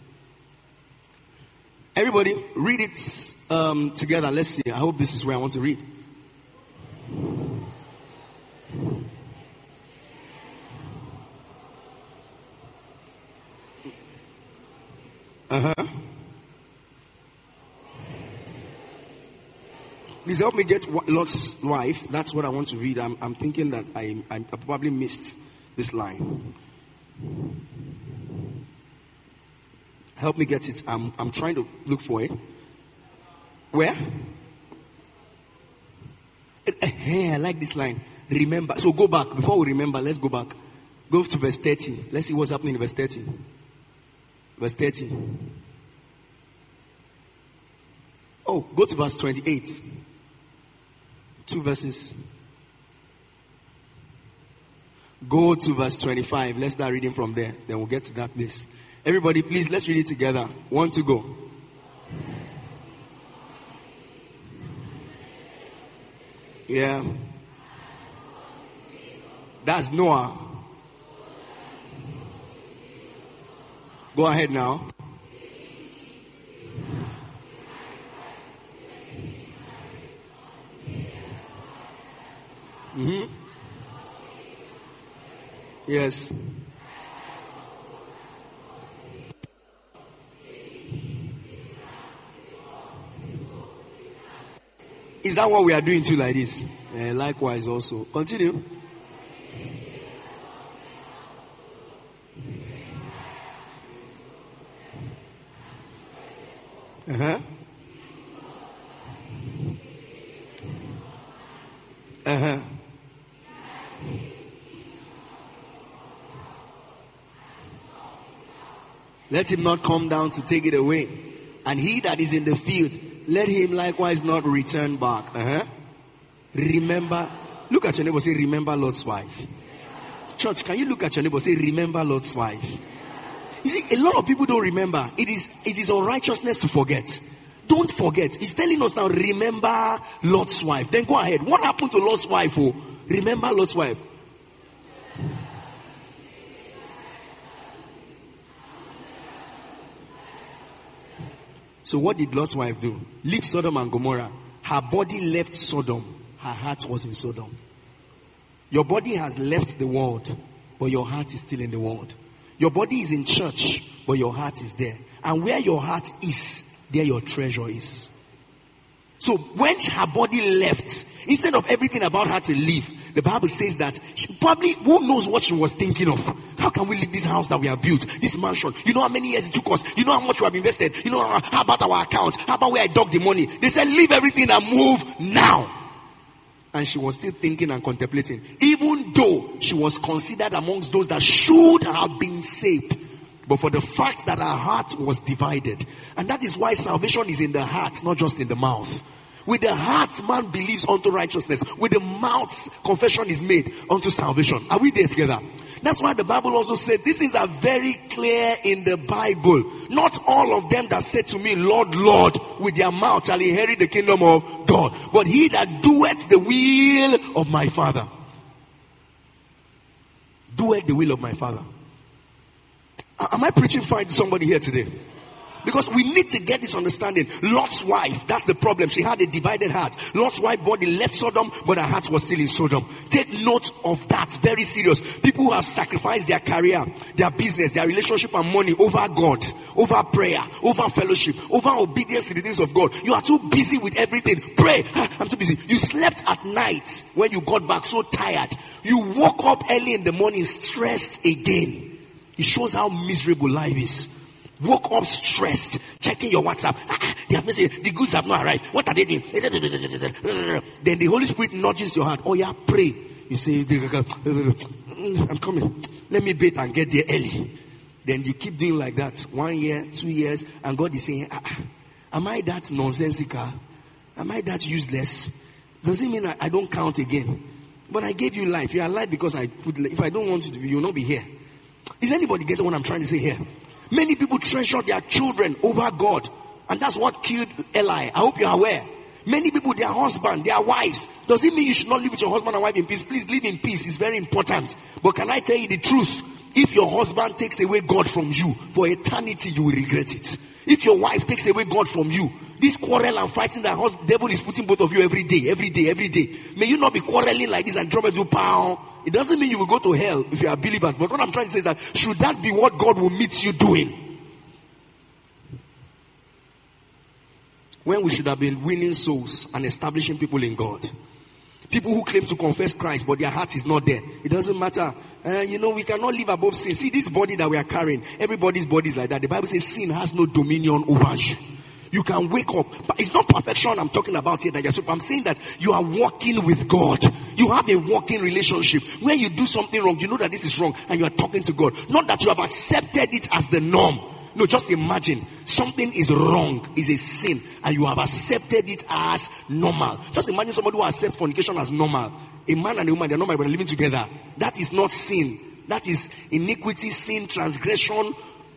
Everybody read it um, together. Let's see. I hope this is where I want to read. Uh-huh. Please help me get Lot's wife. That's what I want to read. I'm, I'm thinking that I, I probably missed this line. Help me get it. I'm, I'm trying to look for it. Where? Hey, I like this line. Remember. So go back. Before we remember, let's go back. Go to verse thirty. Let's see what's happening in verse thirty. Verse thirty. Oh, go to verse twenty-eight. Two verses. Go to verse twenty-five. Let's start reading from there. Then we'll get to that place. Everybody, please, let's read it together. One to go. Yeah. That's Noah. Go ahead now. Mm-hmm. Yes. Is that what we are doing too like this? Uh, likewise also. Continue. Uh-huh. Uh-huh. let him not come down to take it away. And he that is in the field, let him likewise not return back. Uh-huh. Remember, look at your neighbor, say, remember Lot's wife. Church, can you look at your neighbor, say, remember Lot's wife. You see, a lot of people don't remember. It is, it is unrighteousness to forget. Don't forget. He's telling us now, remember Lot's wife. Then go ahead. What happened to Lot's wife? Oh, remember Lot's wife. So what did Lot's wife do? Leave Sodom and Gomorrah. Her body left Sodom. Her heart was in Sodom. Your body has left the world, but your heart is still in the world. Your body is in church, but your heart is there. And where your heart is, there your treasure is. So when her body left, instead of everything about her to leave, the Bible says that she probably, who knows what she was thinking of? How can we leave this house that we have built, this mansion? You know how many years it took us? You know how much we have invested? You know how about our account? How about where I dug the money? They said, leave everything and move now. And she was still thinking and contemplating, even though she was considered amongst those that should have been saved. But for the fact that her heart was divided. And that is why salvation is in the heart, not just in the mouth. With the heart, man believes unto righteousness. With the mouth, confession is made unto salvation. Are we there together? That's why the Bible also said, these things are very clear in the Bible. Not all of them that say to me, Lord, Lord, with their mouth shall inherit the kingdom of God. But he that doeth the will of my Father. Doeth the will of my Father. Am I preaching fine to somebody here today? Because we need to get this understanding. Lot's wife, that's the problem. She had a divided heart. Lot's wife body left Sodom, but her heart was still in Sodom. Take note of that. Very serious. People who have sacrificed their career, their business, their relationship and money over God, over prayer, over fellowship, over obedience to the things of God. You are too busy with everything. Pray. I'm too busy. You slept at night when you got back so tired. You woke up early in the morning stressed again. It shows how miserable life is. Woke up stressed, checking your WhatsApp. Ah, they have messaged, the goods have not arrived. What are they doing? Then the Holy Spirit nudges your heart. Oh yeah, pray. You say, I'm coming. Let me bathe and get there early. Then you keep doing like that. One year, two years, and God is saying, ah, am I that nonsensical? Am I that useless? Does it mean I, I don't count again? But I gave you life. You are alive because I put. If I don't want you to be, you will not be here. Is anybody getting what I'm trying to say here? Many people treasure their children over God. And that's what killed Eli. I hope you're aware. Many people, their husband, their wives. Does it mean you should not live with your husband and wife in peace? Please live in peace. It's very important. But can I tell you the truth? If your husband takes away God from you, for eternity you will regret it. If your wife takes away God from you, this quarrel and fighting that the devil is putting both of you every day, every day, every day. May you not be quarreling like this and drop it to pound. It doesn't mean you will go to hell if you are believers. But what I'm trying to say is that should that be what God will meet you doing? When we should have been winning souls and establishing people in God. People who claim to confess Christ, but their heart is not there. It doesn't matter. Uh, you know, we cannot live above sin. See, this body that we are carrying, everybody's body is like that. The Bible says sin has no dominion over you. You can wake up. But it's not perfection I'm talking about here. That you're, I'm saying that you are walking with God. You have a walking relationship. When you do something wrong, you know that this is wrong and you are talking to God. Not that you have accepted it as the norm. No, just imagine something is wrong, is a sin, and you have accepted it as normal. Just imagine somebody who accepts fornication as normal. A man and a woman, they're normal, but they're living together. That is not sin. That is iniquity, sin, transgression.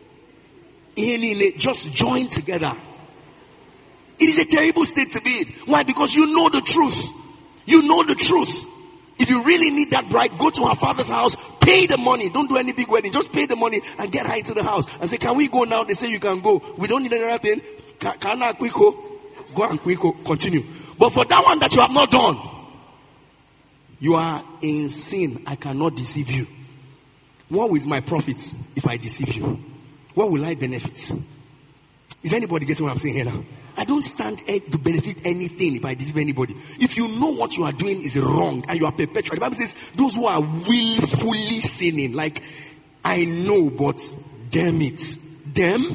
Just join together. It is a terrible state to be in. Why? Because you know the truth. You know the truth. If you really need that bride, go to her father's house, pay the money. Don't do any big wedding. Just pay the money and get her into the house. And say, can we go now? They say you can go. We don't need anything. Can I quick go? Go and quick continue. But for that one that you have not done, you are in sin. I cannot deceive you. What will my profits if I deceive you? What will I benefit? Is anybody getting what I'm saying here now? I don't stand to benefit anything if I deceive anybody. If you know what you are doing is wrong and you are perpetual, the Bible says those who are willfully sinning, like I know, but damn it, damn.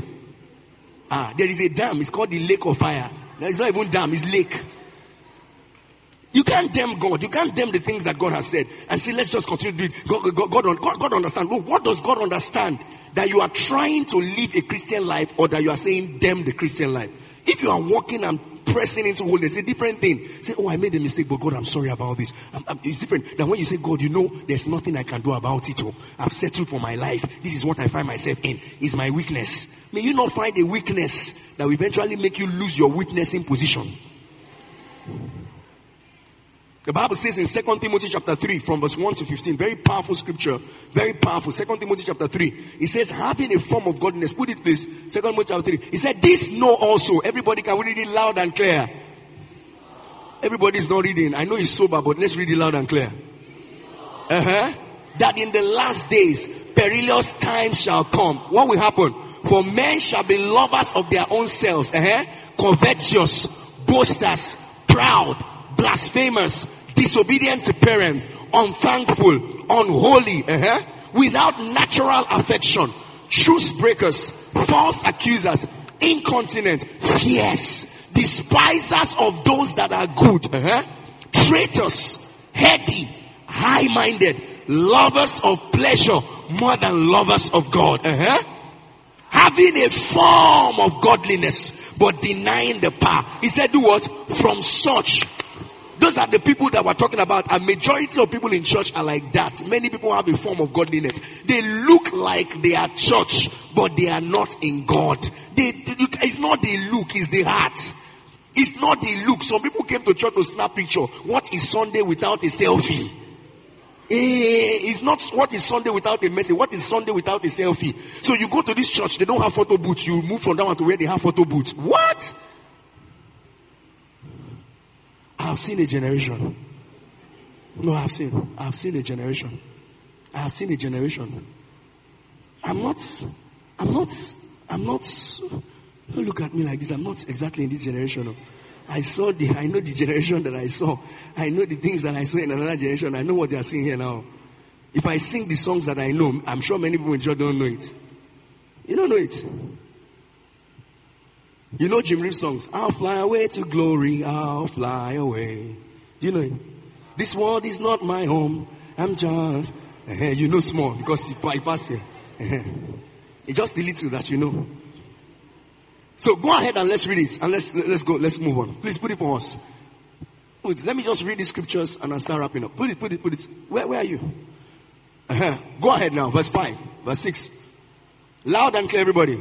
Ah, there is a dam. It's called the lake of fire. It's not even dam. It's lake. You can't damn God. You can't damn the things that God has said and say, let's just continue to do it. God, God, God, God, God understand. What does God understand? That you are trying to live a Christian life, or that you are saying damn the Christian life? If you are walking and pressing into holiness, it's a different thing. Say, oh, I made a mistake, but God, I'm sorry about this. I'm, I'm, it's different than when you say, God, you know, there's nothing I can do about it. Oh, I've settled for my life. This is what I find myself in. It's my weakness. May you not find a weakness that will eventually make you lose your witnessing position. The Bible says in Second Timothy chapter three from verse one to fifteen, very powerful scripture, very powerful. Second Timothy chapter three, it says, having a form of godliness. Put it please. Second Timothy chapter three. It said, this know also. Everybody can read it loud and clear. Everybody is not reading. I know it's sober, but let's read it loud and clear. Uh-huh. That in the last days, perilous times shall come. What will happen? For men shall be lovers of their own selves. Uh-huh. Covetous, boasters, proud, blasphemers, disobedient to parents, unthankful, unholy, uh-huh, without natural affection, truce breakers, false accusers, incontinent, fierce, despisers of those that are good, uh-huh, traitors, heady, high-minded, lovers of pleasure more than lovers of God, uh-huh, having a form of godliness but denying the power. He said, do what? From such. Those are the people that we're talking about. A majority of people in church are like that. Many people have a form of godliness. They look like they are church, but they are not in God. They, it's not the look, it's the heart. It's not the look. Some people came to church to snap picture. What is Sunday without a selfie? Eh, it's not what is Sunday without a message. What is Sunday without a selfie? So you go to this church, they don't have photo booths. You move from that one to where they have photo booths. What? I've seen a generation. No, I've seen. I've seen a generation. I've seen a generation. I'm not, I'm not, I'm not, don't look at me like this. I'm not exactly in this generation. I saw the, I know the generation that I saw. I know the things that I saw in another generation. I know what they are saying here now. If I sing the songs that I know, I'm sure many people in church don't know it. You don't know it. You know Jim Reeves songs. I'll fly away to glory. I'll fly away. Do you know it? This world is not my home. I'm just, uh, you know small because if I pass here. Uh, it's just the little that you know. So go ahead and let's read it. And let's, let's go. Let's move on. Please put it for us. Wait, let me just read the scriptures and I'll start wrapping up. Put it, put it, put it. Where, where are you? Uh-huh. Go ahead now. Verse five. Verse six. Loud and clear, everybody.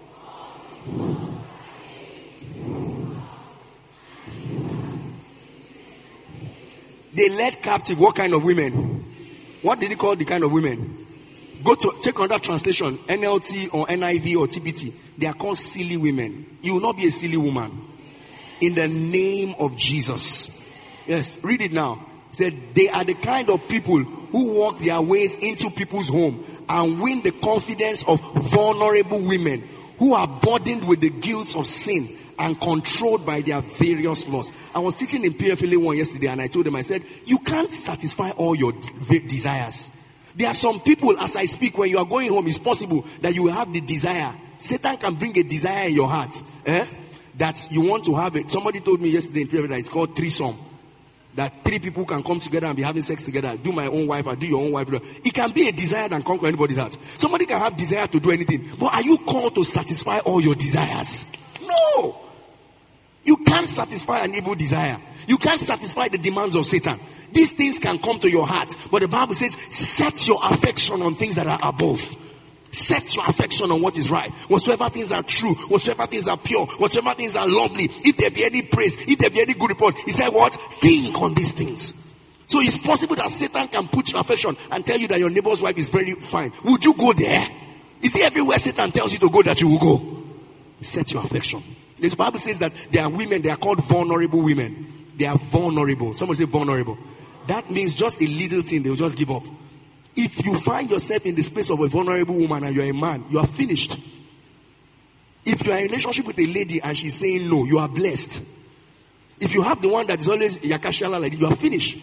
They led captive what kind of women? What did he call the kind of women? Go to check on that translation, N L T or N I V or T B T. They are called silly women. You will not be a silly woman. In the name of Jesus. Yes, read it now. It said they are the kind of people who walk their ways into people's home and win the confidence of vulnerable women who are burdened with the guilt of sin and controlled by their various laws. I was teaching in P F L A one yesterday and I told them, I said, you can't satisfy all your de- desires. There are some people, as I speak, when you are going home, it's possible that you will have the desire. Satan can bring a desire in your heart. Eh? That you want to have it. Somebody told me yesterday in P F L A that it's called threesome. That three people can come together and be having sex together. Do my own wife or do your own wife. It can be a desire that conquer anybody's heart. Somebody can have desire to do anything. But are you called to satisfy all your desires? No. You can't satisfy an evil desire. You can't satisfy the demands of Satan. These things can come to your heart. But the Bible says, set your affection on things that are above. Set your affection on what is right. Whatsoever things are true, whatsoever things are pure, whatsoever things are lovely, if there be any praise, if there be any good report, he said what? Think on these things. So it's possible that Satan can put your affection and tell you that your neighbor's wife is very fine. Would you go there? Is it everywhere Satan tells you to go that you will go? Set your affection. This Bible says that there are women, they are called vulnerable women. They are vulnerable. Someone say vulnerable. That means just a little thing, they'll just give up. If you find yourself in the space of a vulnerable woman and you're a man, you are finished. If you are in a relationship with a lady and she's saying no, you are blessed. If you have the one that is always yakashala lady, you are finished.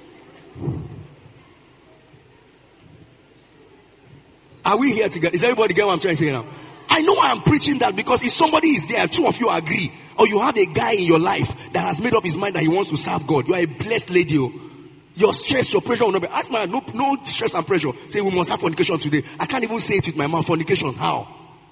Are we here together? Is everybody getting what I'm trying to say now? I know why I'm preaching that, because if somebody is there, two of you agree, Or you have a guy in your life that has made up his mind that he wants to serve God. You are a blessed lady. Your stress, your pressure will not be. Ask my no, no stress and pressure. Say we must have fornication today. I can't even say it with my mouth. Fornication. How?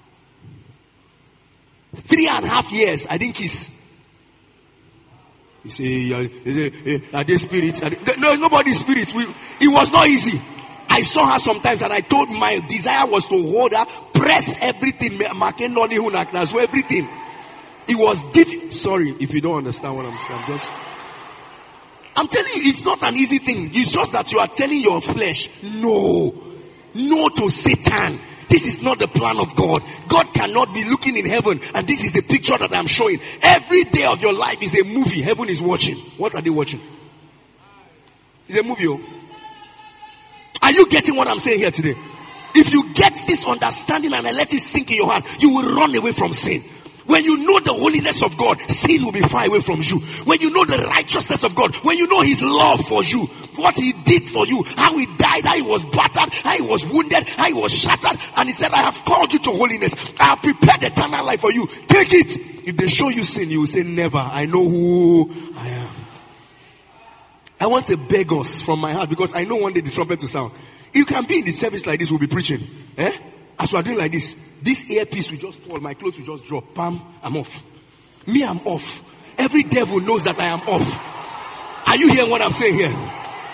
Three and a half years I didn't kiss. You say, you say are they spirits? Are they, no, nobody's spirits. We, it was not easy. I saw her sometimes and I told my desire was to hold her, press everything, so everything. It was difficult. Sorry if you don't understand what I'm saying. I'm just. I'm telling you, it's not an easy thing. It's just that you are telling your flesh, no, no to Satan. This is not the plan of God. God cannot be looking in heaven and this is the picture that I'm showing. Every day of your life is a movie. Heaven is watching. What are they watching? It's a movie. Oh. Are you getting what I'm saying here today? If you get this understanding and I let it sink in your heart, you will run away from sin. When you know the holiness of God, sin will be far away from you. When you know the righteousness of God, when you know his love for you, what he did for you, how he died, how he was battered, how he was wounded, how he was shattered, and he said, I have called you to holiness. I have prepared eternal life for you. Take it. If they show you sin, you will say, never. I know who I am. I want to beg us from my heart because I know one day the trumpet will sound. You can be in the service like this, we'll be preaching. Eh? As we are doing like this, this earpiece will just fall, my clothes will just drop. Pam, I'm off. Me, I'm off. Every devil knows that I am off. Are you hearing what I'm saying here?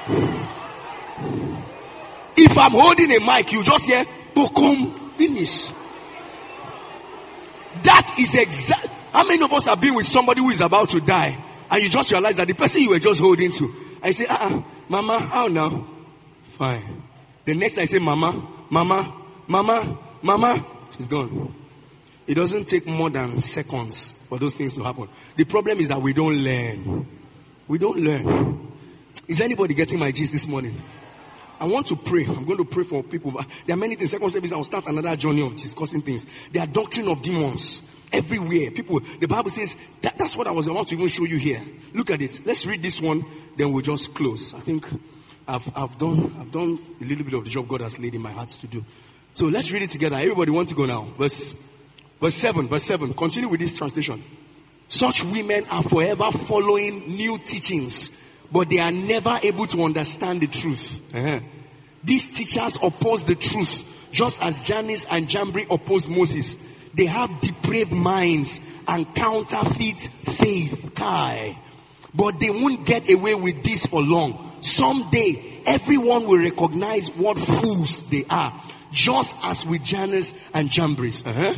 If I'm holding a mic, you just hear, boom, finish. That is exact. How many of us have been with somebody who is about to die and you just realize that the person you were just holding to, I say, uh-uh, mama, how now? Fine. The next I say, mama, mama, mama, mama, she's gone. It doesn't take more than seconds for those things to happen. The problem is that we don't learn. We don't learn. Is anybody getting my gist this morning? I want to pray. I'm going to pray for people. There are many things. Second service, I'll start another journey of discussing things. There are doctrine of demons everywhere. People, the Bible says, that, that's what I was about to even show you here. Look at it. Let's read this one, then we'll just close. I think I've, I've done, I've done a little bit of the job God has laid in my heart to do. So let's read it together. Everybody wants to go now. Verse, verse seven, verse seven. Continue with this translation. Such women are forever following new teachings, but they are never able to understand the truth. Uh-huh. These teachers oppose the truth, just as Jannes and Jambres opposed Moses. They have depraved minds and counterfeit faith. Kai. But they won't get away with this for long. Someday, everyone will recognize what fools they are, just as with Jannes and Jambres. Uh-huh.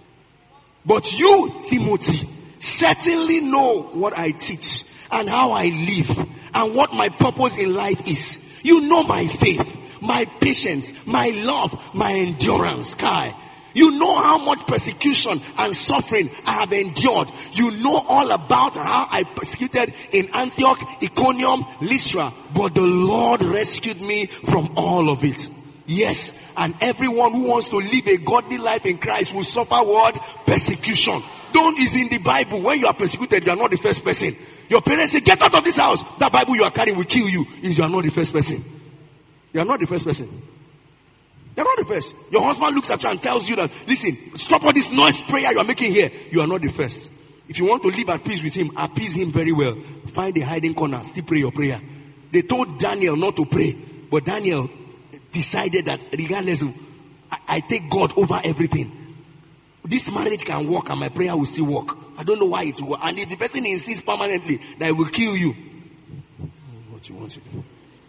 But you, Timothy, certainly know what I teach and how I live and what my purpose in life is. You know my faith, my patience, my love, my endurance. Kai. You know how much persecution and suffering I have endured. You know all about how I persecuted in Antioch, Iconium, Lystra. But the Lord rescued me from all of it. Yes, and everyone who wants to live a godly life in Christ will suffer what? Persecution. Don't is in the Bible. When you are persecuted, you are not the first person. Your parents say, get out of this house. That Bible you are carrying will kill you. Is you are not the first person. You are not the first person. You're not the first. Your husband looks at you and tells you that, listen, stop all this noise prayer you are making here. You are not the first. If you want to live at peace with him, appease him very well. Find a hiding corner, still pray your prayer. They told Daniel not to pray, but Daniel decided that regardless, I, I take God over everything. This marriage can work and my prayer will still work. I don't know why it will work. And if the person insists permanently that it will kill you, what you want to do?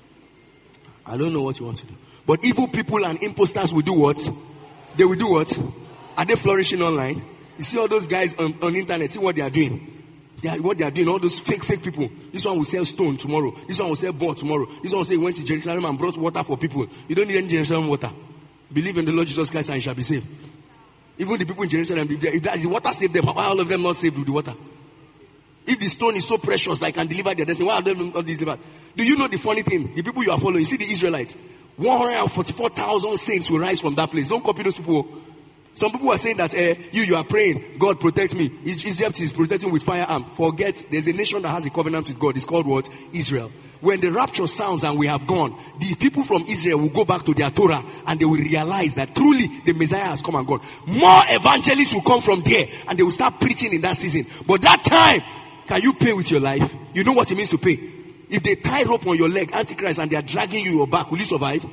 I don't know what you want to do. But evil people and imposters will do what? They will do what? Are they flourishing online? You see all those guys on, on internet, see what they are doing. They are, what they are doing, all those fake, fake people. This one will sell stone tomorrow. This one will sell board tomorrow. This one will say he went to Jerusalem and brought water for people. You don't need any Jerusalem water. Believe in the Lord Jesus Christ and you shall be saved. Even the people in Jerusalem, if, if the water saved them, why are all of them not saved with the water? If the stone is so precious that can deliver their destiny, why are they not delivered? Do you know the funny thing? The people you are following, you see the Israelites, one hundred forty-four thousand saints will rise from that place. Don't copy those people. Some people are saying that uh, you, you are praying, God protect me. Egypt is protecting with firearm. Forget, there's a nation that has a covenant with God. It's called what? Israel. When the rapture sounds and we have gone, the people from Israel will go back to their Torah and they will realize that truly the Messiah has come and gone. More evangelists will come from there and they will start preaching in that season. But that time, can you pay with your life? You know what it means to pay. If they tie rope on your leg, Antichrist, and they are dragging you your back, will you survive?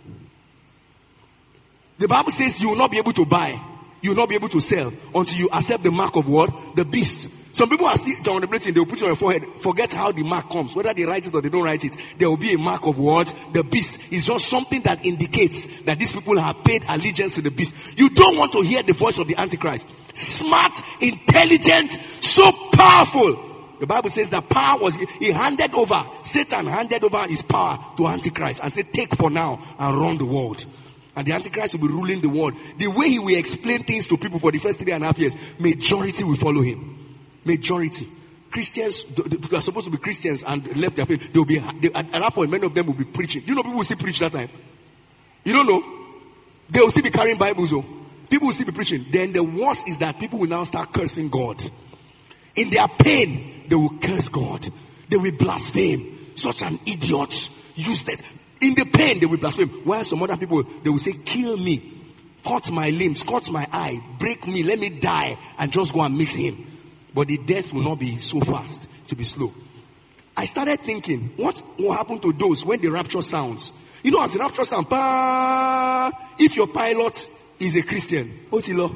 The Bible says you will not be able to buy, you will not be able to sell until you accept the mark of what? The beast. Some people are still contemplating, they will put it on your forehead. Forget how the mark comes. Whether they write it or they don't write it, there will be a mark of what? The beast. It's just something that indicates that these people have paid allegiance to the beast. You don't want to hear the voice of the Antichrist. Smart, intelligent, so powerful. The Bible says that power was, he handed over, Satan handed over his power to Antichrist and said, take for now and run the world. And the Antichrist will be ruling the world. The way he will explain things to people for the first three and a half years, majority will follow him. Majority. Christians, who are supposed to be Christians and left their faith, they will be, they, at that point, many of them will be preaching. You know, people will still preach that time. You don't know? They will still be carrying Bibles. Oh. People will still be preaching. Then the worst is that people will now start cursing God. In their pain, they will curse God. They will blaspheme. Such an idiot. Useless. In the pain, they will blaspheme. While some other people, they will say, kill me. Cut my limbs. Cut my eye. Break me. Let me die. And just go and meet him. But the death will not be so fast. To be slow. I started thinking, what will happen to those when the rapture sounds? You know, as the rapture sounds, if your pilot is a Christian, Otilo.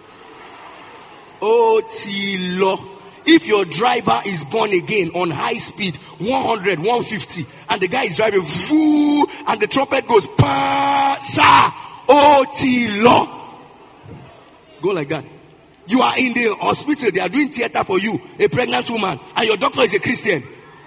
Otilo. If your driver is born again on high speed, one hundred, one fifty, and the guy is driving, foo, and the trumpet goes, pa, sa, Otilo. Go like that. You are in the hospital, they are doing theater for you, a pregnant woman, and your doctor is a Christian.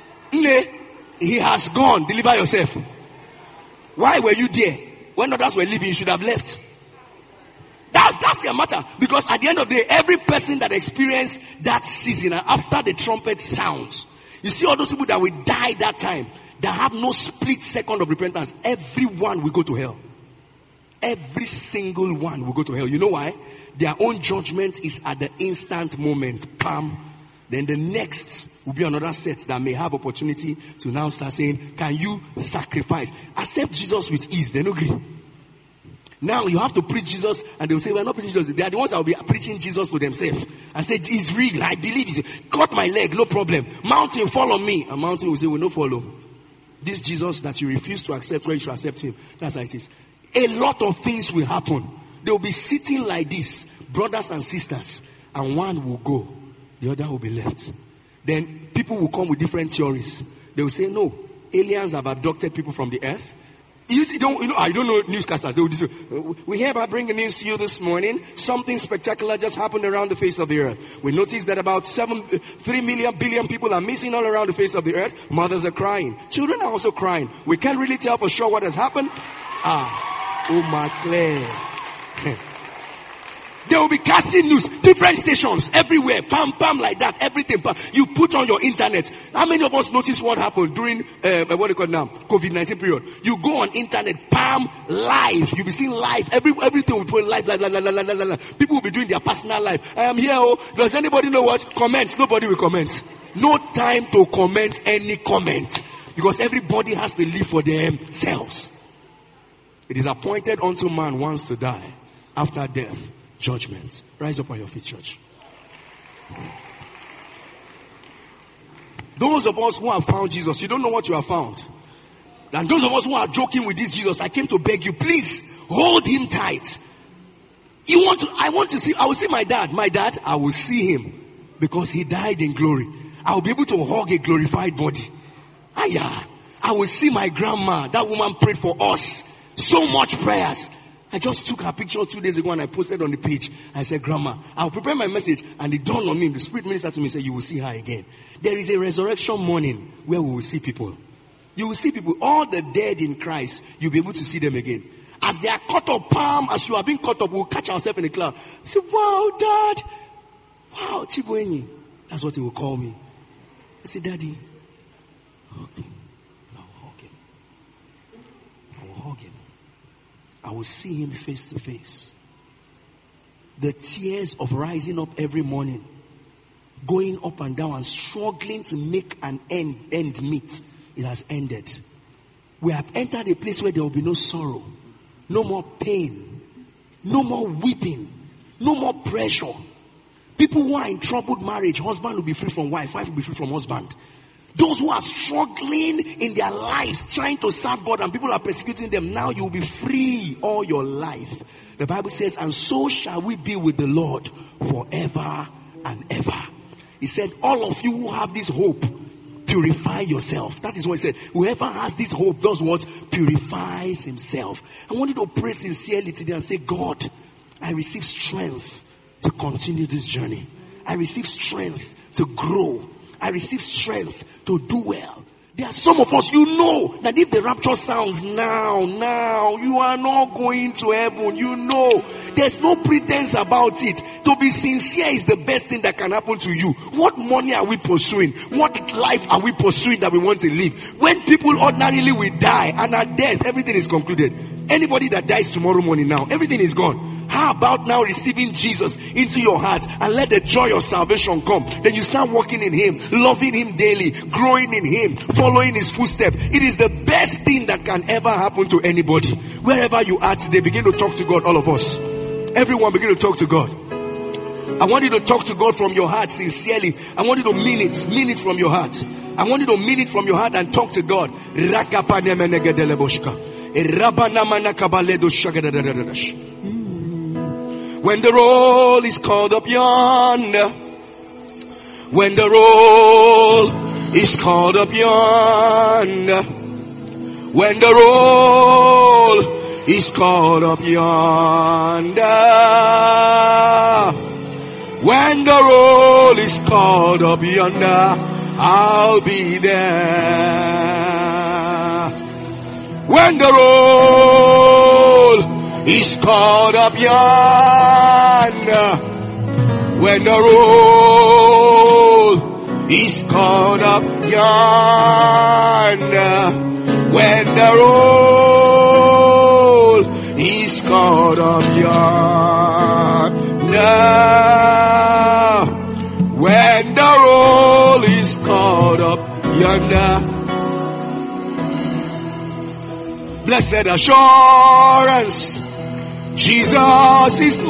He has gone, deliver yourself. Why were you there? When others were leaving, you should have left. That's, that's the matter. Because at the end of the day, every person that experienced that season after the trumpet sounds, you see all those people that will die that time, that have no split second of repentance, everyone will go to hell. Every single one will go to hell. You know why? Their own judgment is at the instant moment. Pam. Then the next will be another set that may have opportunity to now start saying, can you sacrifice? Accept Jesus with ease. They don't agree. Now you have to preach Jesus, and they will say, we're not preaching Jesus. They are the ones that will be preaching Jesus to themselves and say, it's real, I believe it. Cut my leg, no problem. Mountain, follow me. And mountain will say, we'll not follow. This Jesus that you refuse to accept, where you should accept him. That's how it is. A lot of things will happen. They will be sitting like this, brothers and sisters, and one will go, the other will be left. Then people will come with different theories. They will say, no, aliens have abducted people from the earth. You see, don't, you know, I don't know newscasters. They will just, we hereby bring the news to you this morning. Something spectacular just happened around the face of the earth. We noticed that about seven, three million billion people are missing all around the face of the earth. Mothers are crying. Children are also crying. We can't really tell for sure what has happened. Ah, oh my Claire. They will be casting news, different stations, everywhere, pam, pam, like that, everything. Pam. You put on your internet. How many of us noticed what happened during, uh, what do you call it now, COVID nineteen period? You go on internet, pam, live. You'll be seeing live. Every, everything will be going live, live, live, live, live, live, live. People will be doing their personal life. I am here, oh, does anybody know what? Comment. Nobody will comment. No time to comment any comment. Because everybody has to live for themselves. It is appointed unto man once to die. After death, judgment. Rise up on your feet, church. Those of us who have found Jesus, you don't know what you have found. And those of us who are joking with this Jesus, I came to beg you, please hold him tight. You want to, I want to see, I will see my dad. My dad, I will see him because he died in glory. I will be able to hug a glorified body. Aya, I will see my grandma. That woman prayed for us. So much prayers. I just took her picture two days ago and I posted on the page. I said, Grandma, I'll prepare my message. And it dawned on me. The Spirit ministered to me and said, you will see her again. There is a resurrection morning where we will see people. You will see people, all the dead in Christ, you'll be able to see them again. As they are caught up, palm, as you are being caught up, we'll catch ourselves in the cloud. Say, wow, Dad. Wow, Chibueni. That's what he will call me. I say, Daddy. Okay. I will hug him. I will hug him. I will see him face to face. the tears of rising up every morning, going up and down and struggling to make an end, end meet, it has ended. We have entered a place where there will be no sorrow, no more pain, no more weeping, no more pressure. People who are in troubled marriage, husband will be free from wife, wife will be free from husband. Those who are struggling in their lives, trying to serve God, and people are persecuting them, now you will be free all your life. The Bible says, and so shall we be with the Lord forever and ever. He said, all of you who have this hope, purify yourself. That is what he said. Whoever has this hope does what? Purifies himself. I want you to pray sincerely today and say, God, I receive strength to continue this journey. I receive strength to grow. I receive strength to do well. There are some of us, you know, that if the rapture sounds now, now, you are not going to heaven. You know, there's no pretense about it. To be sincere is the best thing that can happen to you. What money are we pursuing? What life are we pursuing that we want to live? When people ordinarily will die, and at death, everything is concluded. Anybody that dies tomorrow morning now, everything is gone. How about now receiving Jesus into your heart and let the joy of salvation come? Then you start walking in Him, loving Him daily, growing in Him, following His footsteps. It is the best thing that can ever happen to anybody. Wherever you are today, begin to talk to God, all of us. Everyone begin to talk to God. I want you to talk to God from your heart sincerely. I want you to mean it, mean it from your heart. I want you to mean it from your heart and talk to God. When the roll is called up yonder, when the roll is called up yonder, when the roll is called up yonder, when the roll is called up yonder, I'll be there. When the roll is called up yonder, when the roll is called up yonder, when the roll is called up yonder, when the roll is called up yonder. Blessed assurance, Jesus is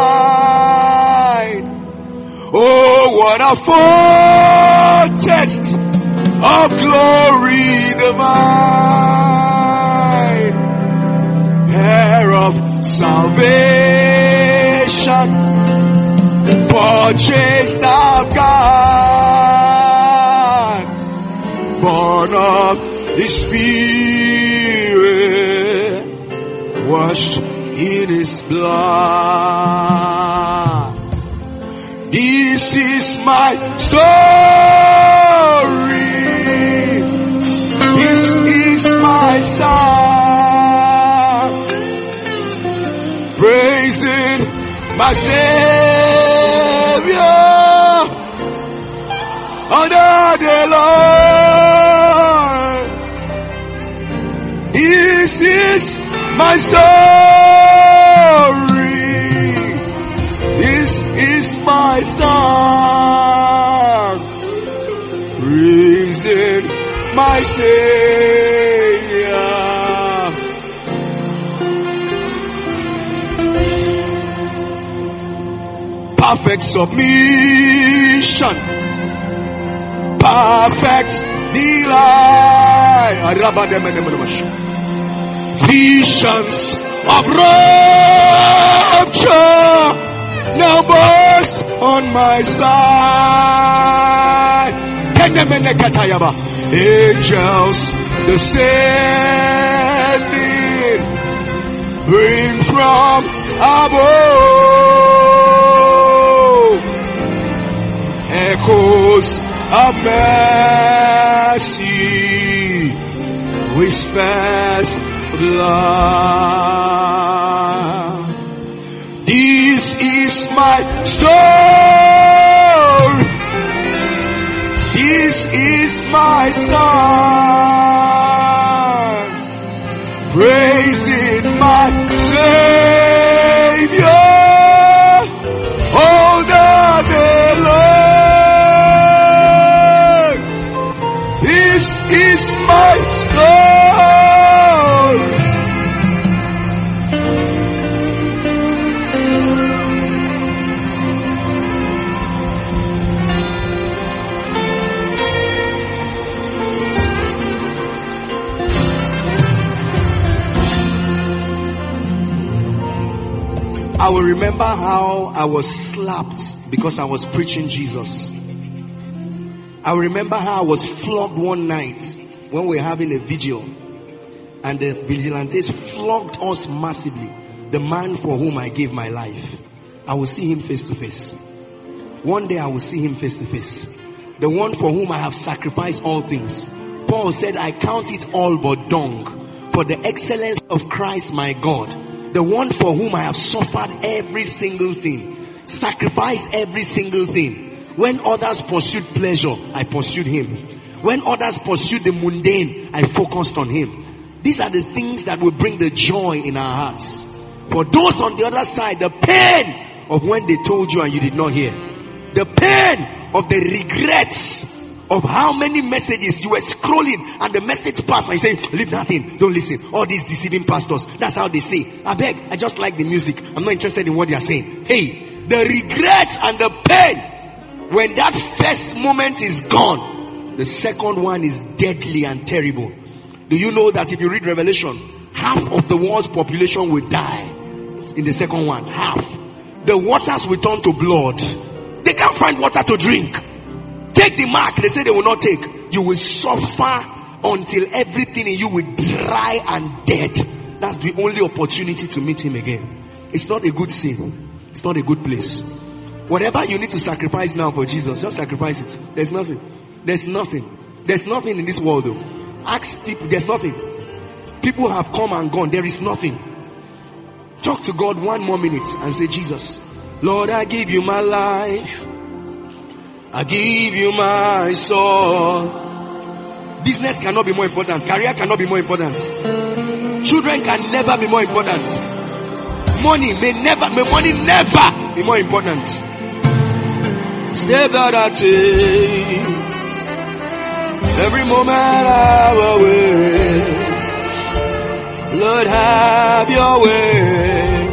mine. Oh, what a foretaste of glory divine, heir of salvation, purchased of God, born of the Spirit, washed in His blood. This is my story. This is my song, praising my Savior all day long. This is my story. This is my song, praising my Savior. Perfect submission, perfect delight. Visions of rapture now burst on my side. Angels descending, bring from above echoes of mercy, whispers love. This is my story. This is my song, praising my Savior I will remember how I was slapped because I was preaching Jesus. I will remember how I was flogged one night when we were having a vigil. And the vigilantes flogged us massively. The man for whom I gave my life. I will see him face to face. One day I will see him face to face. The one for whom I have sacrificed all things. Paul said, I count it all but dung for the excellence of Christ my God. The one for whom I have suffered every single thing. Sacrificed every single thing. When others pursued pleasure, I pursued him. When others pursued the mundane, I focused on him. These are the things that will bring the joy in our hearts. For those on the other side, the pain of when they told you and you did not hear. The pain of the regrets of how many messages you were scrolling and the message passed and you say, leave nothing, don't listen. All these deceiving pastors, that's how they say. I beg, I just like the music. I'm not interested in what they are saying. Hey, the regrets and the pain, when that first moment is gone, the second one is deadly and terrible. Do you know that if you read Revelation, half of the world's population will die in the second one? Half. The waters will turn to blood. They can't find water to drink. Take the mark. They say they will not take. You will suffer until everything in you will dry and dead. That's the only opportunity to meet him again. It's not a good sin. It's not a good place. Whatever you need to sacrifice now for Jesus, just sacrifice it. There's nothing. There's nothing. There's nothing in this world though. Ask people. There's nothing. People have come and gone. There is nothing. Talk to God one more minute and say, Jesus, Lord, I give you my life. I give you my soul. Business cannot be more important. Career cannot be more important. Children can never be more important. Money may never, may money never be more important. Step that I take, every moment of way. Lord, have your way.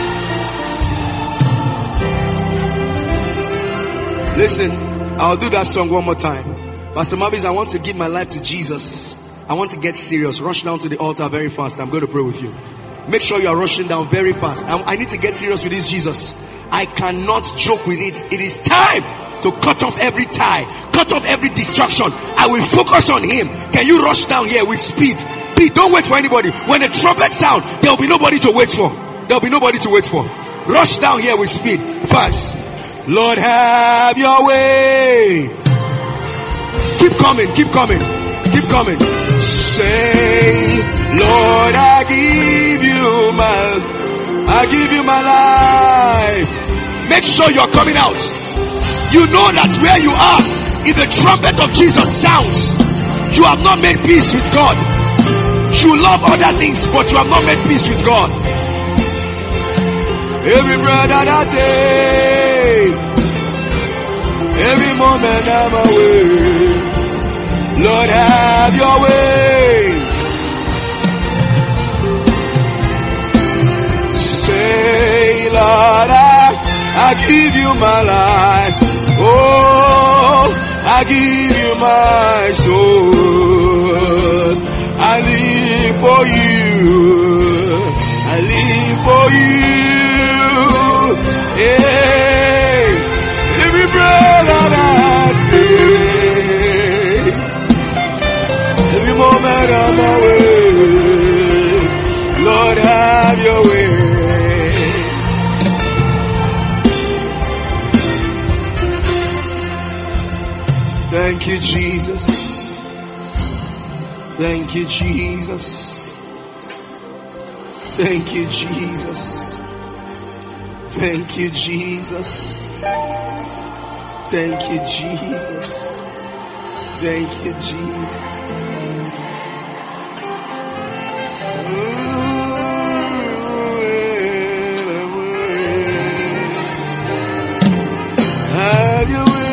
Listen, I'll do that song one more time. Pastor Mavis, I want to give my life to Jesus. I want to get serious. Rush down to the altar very fast. I'm going to pray with you. Make sure you are rushing down very fast. I, I need to get serious with this Jesus. I cannot joke with it. It is time to cut off every tie. Cut off every distraction. I will focus on him. Can you rush down here with speed? Please don't wait for anybody. When the trumpet sound, there will be nobody to wait for. There will be nobody to wait for. Rush down here with speed. Fast. Lord, have your way. Keep coming, keep coming, keep coming. Say, Lord, I give you my, I give you my life. Make sure you're coming out. You know that where you are, if the trumpet of Jesus sounds, you have not made peace with God. You love other things, but you have not made peace with God. Every breath that I take, every moment I'm away, Lord, have your way. Say, Lord, I, I give you my life. Oh, I give you my soul. I live for you. I live for you. Yeah. Every breath that I take, every moment I'm away, Lord, have your way. Thank you, Jesus. Thank you, Jesus. Thank you, Jesus. Thank you, Jesus. Thank you, Jesus. Thank you, Jesus. Have your way.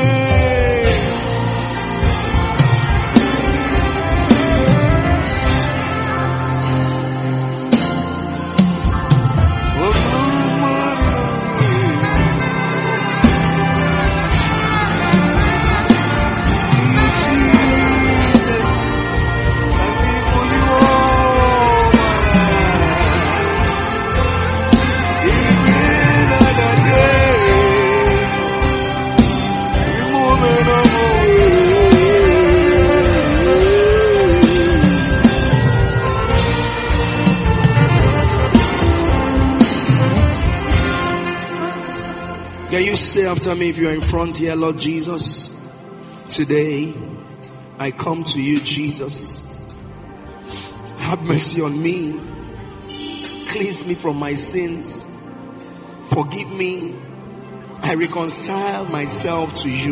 Can you say after me if you are in front here? Lord Jesus, today I come to you, Jesus. Have mercy on me. Cleanse me from my sins. Forgive me. I reconcile myself to you.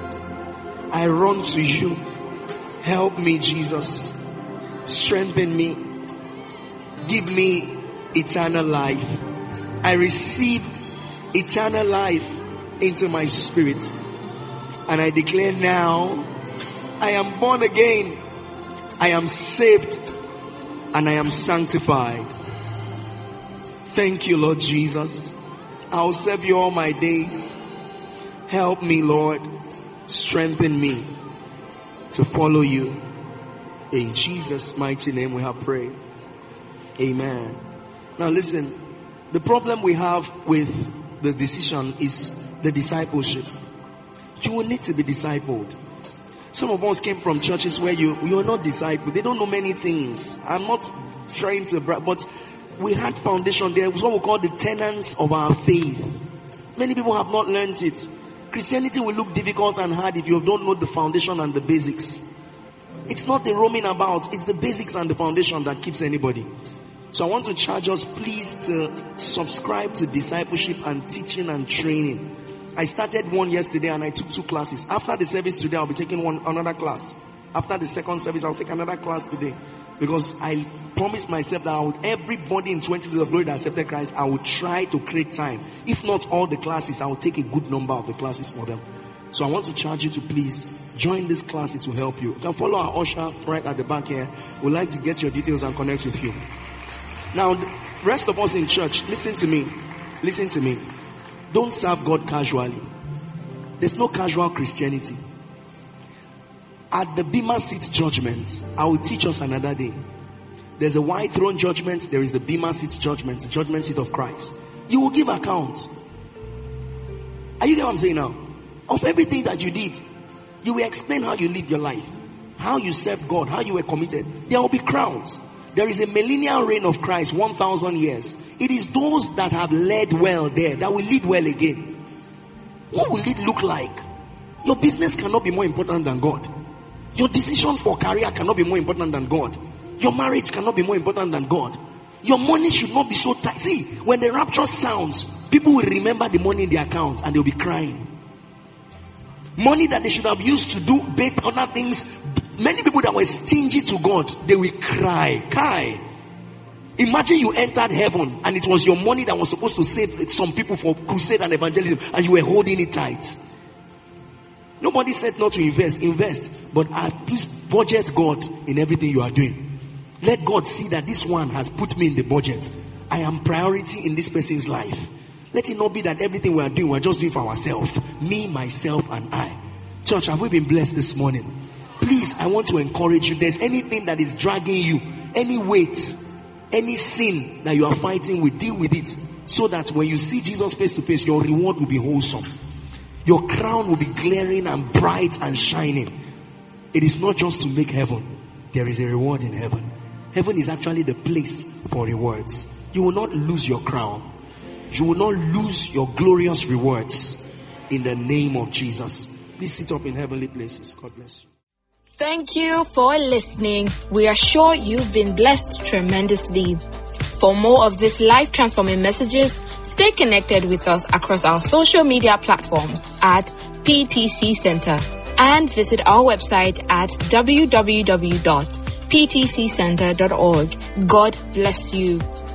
I run to you. Help me, Jesus. Strengthen me. Give me eternal life. I receive eternal life into my spirit. And I declare now, I am born again. I am saved. And I am sanctified. Thank you, Lord Jesus. I'll serve you all my days. Help me, Lord. Strengthen me to follow you. In Jesus' mighty name we have prayed. Amen. Now listen, the problem we have with the decision is the discipleship. You will need to be discipled. Some of us came from churches where you, you are not discipled. They don't know many things. I'm not trying to brag, but we had foundation there. It was what we call the tenets of our faith. Many people have not learned it. Christianity will look difficult and hard if you don't know the foundation and the basics. It's not the roaming about. It's the basics and the foundation that keeps anybody. So I want to charge us, please, to subscribe to discipleship and teaching and training. I started one yesterday and I took two classes. After the service today, I'll be taking one another class. After the second service, I'll take another class today. Because I promised myself that I would, everybody in twenty days of glory that accepted Christ, I would try to create time. If not all the classes, I will take a good number of the classes for them. So I want to charge you to please join this class. It will help you. You can follow our usher right at the back here. We'd like to get your details and connect with you. Now, the rest of us in church, listen to me. Listen to me. Don't serve God casually. There's no casual Christianity. At the Bema Seat judgment, I will teach us another day. There's a white throne judgment. There is the Bema Seat judgment, the judgment seat of Christ. You will give account. Are you getting what I'm saying now? Of everything that you did. You will explain how you live your life. How you serve God. How you were committed. There will be crowns. There is a millennial reign of Christ, one thousand years. It is those that have led well there that will lead well again. What will it look like? Your business cannot be more important than God. Your decision for career cannot be more important than God. Your marriage cannot be more important than God. Your money should not be so tight. See, when the rapture sounds, people will remember the money in their account and they'll be crying. Money that they should have used to do bait other things. Many people that were stingy to God, they will cry. Cry. Imagine you entered heaven and it was your money that was supposed to save some people for crusade and evangelism and you were holding it tight. Nobody said not to invest. Invest. But uh, please budget God in everything you are doing. Let God see that this one has put me in the budget. I am priority in this person's life. Let it not be that everything we are doing, we are just doing for ourselves. Me, myself, and I. Church, have we been blessed this morning? Please, I want to encourage you. There's anything that is dragging you, any weight, any sin that you are fighting with, deal with it. So that when you see Jesus face to face, your reward will be wholesome. Your crown will be glaring and bright and shining. It is not just to make heaven. There is a reward in heaven. Heaven is actually the place for rewards. You will not lose your crown. You will not lose your glorious rewards in the name of Jesus. Please sit up in heavenly places. God bless you. Thank you for listening. We are sure you've been blessed tremendously. For more of these life-transforming messages, stay connected with us across our social media platforms at P T C Center and visit our website at w w w dot p t c center dot org. God bless you.